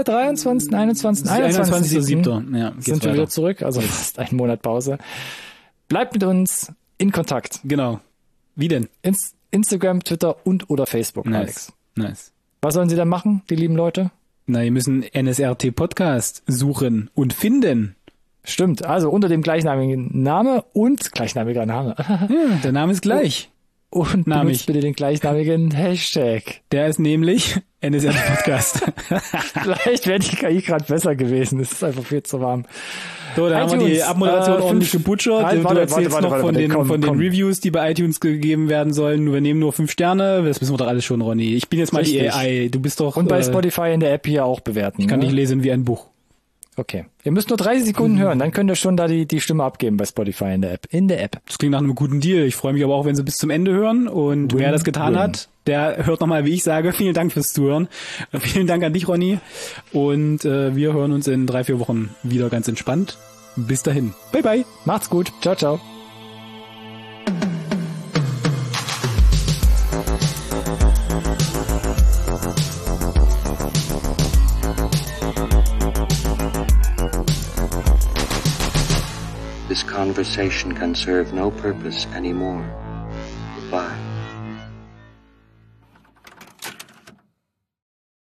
Ja, sind wir wieder zurück, also fast einen Monat Pause. Bleibt mit uns in Kontakt. Genau. Wie denn? Instagram, Twitter und oder Facebook, Alex. Nice. Was sollen sie dann machen, die lieben Leute? Na, ihr müssen NSRT Podcast suchen und finden. Stimmt, also unter dem gleichnamigen Name und gleichnamiger Name. Ja, der Name ist gleich. Und benutzt bitte den gleichnamigen Hashtag. Der ist nämlich NSRT Podcast. Vielleicht wäre die KI gerade besser gewesen. Es ist einfach viel zu warm. So, da haben wir die Abmoderation ordentlich gebutschert. Du erzählst noch von den Reviews, die bei iTunes gegeben werden sollen. Wir nehmen nur 5 Sterne. Das wissen wir doch alles schon, Ronny. Ich bin jetzt mal die AI. Du bist doch... Und bei Spotify in der App hier auch bewerten. Ich kann dich lesen wie ein Buch. Okay. Ihr müsst nur 30 Sekunden hören, dann könnt ihr schon da die Stimme abgeben bei Spotify in der App. Das klingt nach einem guten Deal. Ich freue mich aber auch, wenn sie bis zum Ende hören. Und wer das getan hat, der hört nochmal, wie ich sage. Vielen Dank fürs Zuhören. Vielen Dank an dich, Ronny. Und wir hören uns in 3-4 Wochen wieder ganz entspannt. Bis dahin. Bye, bye. Macht's gut. Ciao, ciao. This conversation can serve no purpose anymore. Goodbye.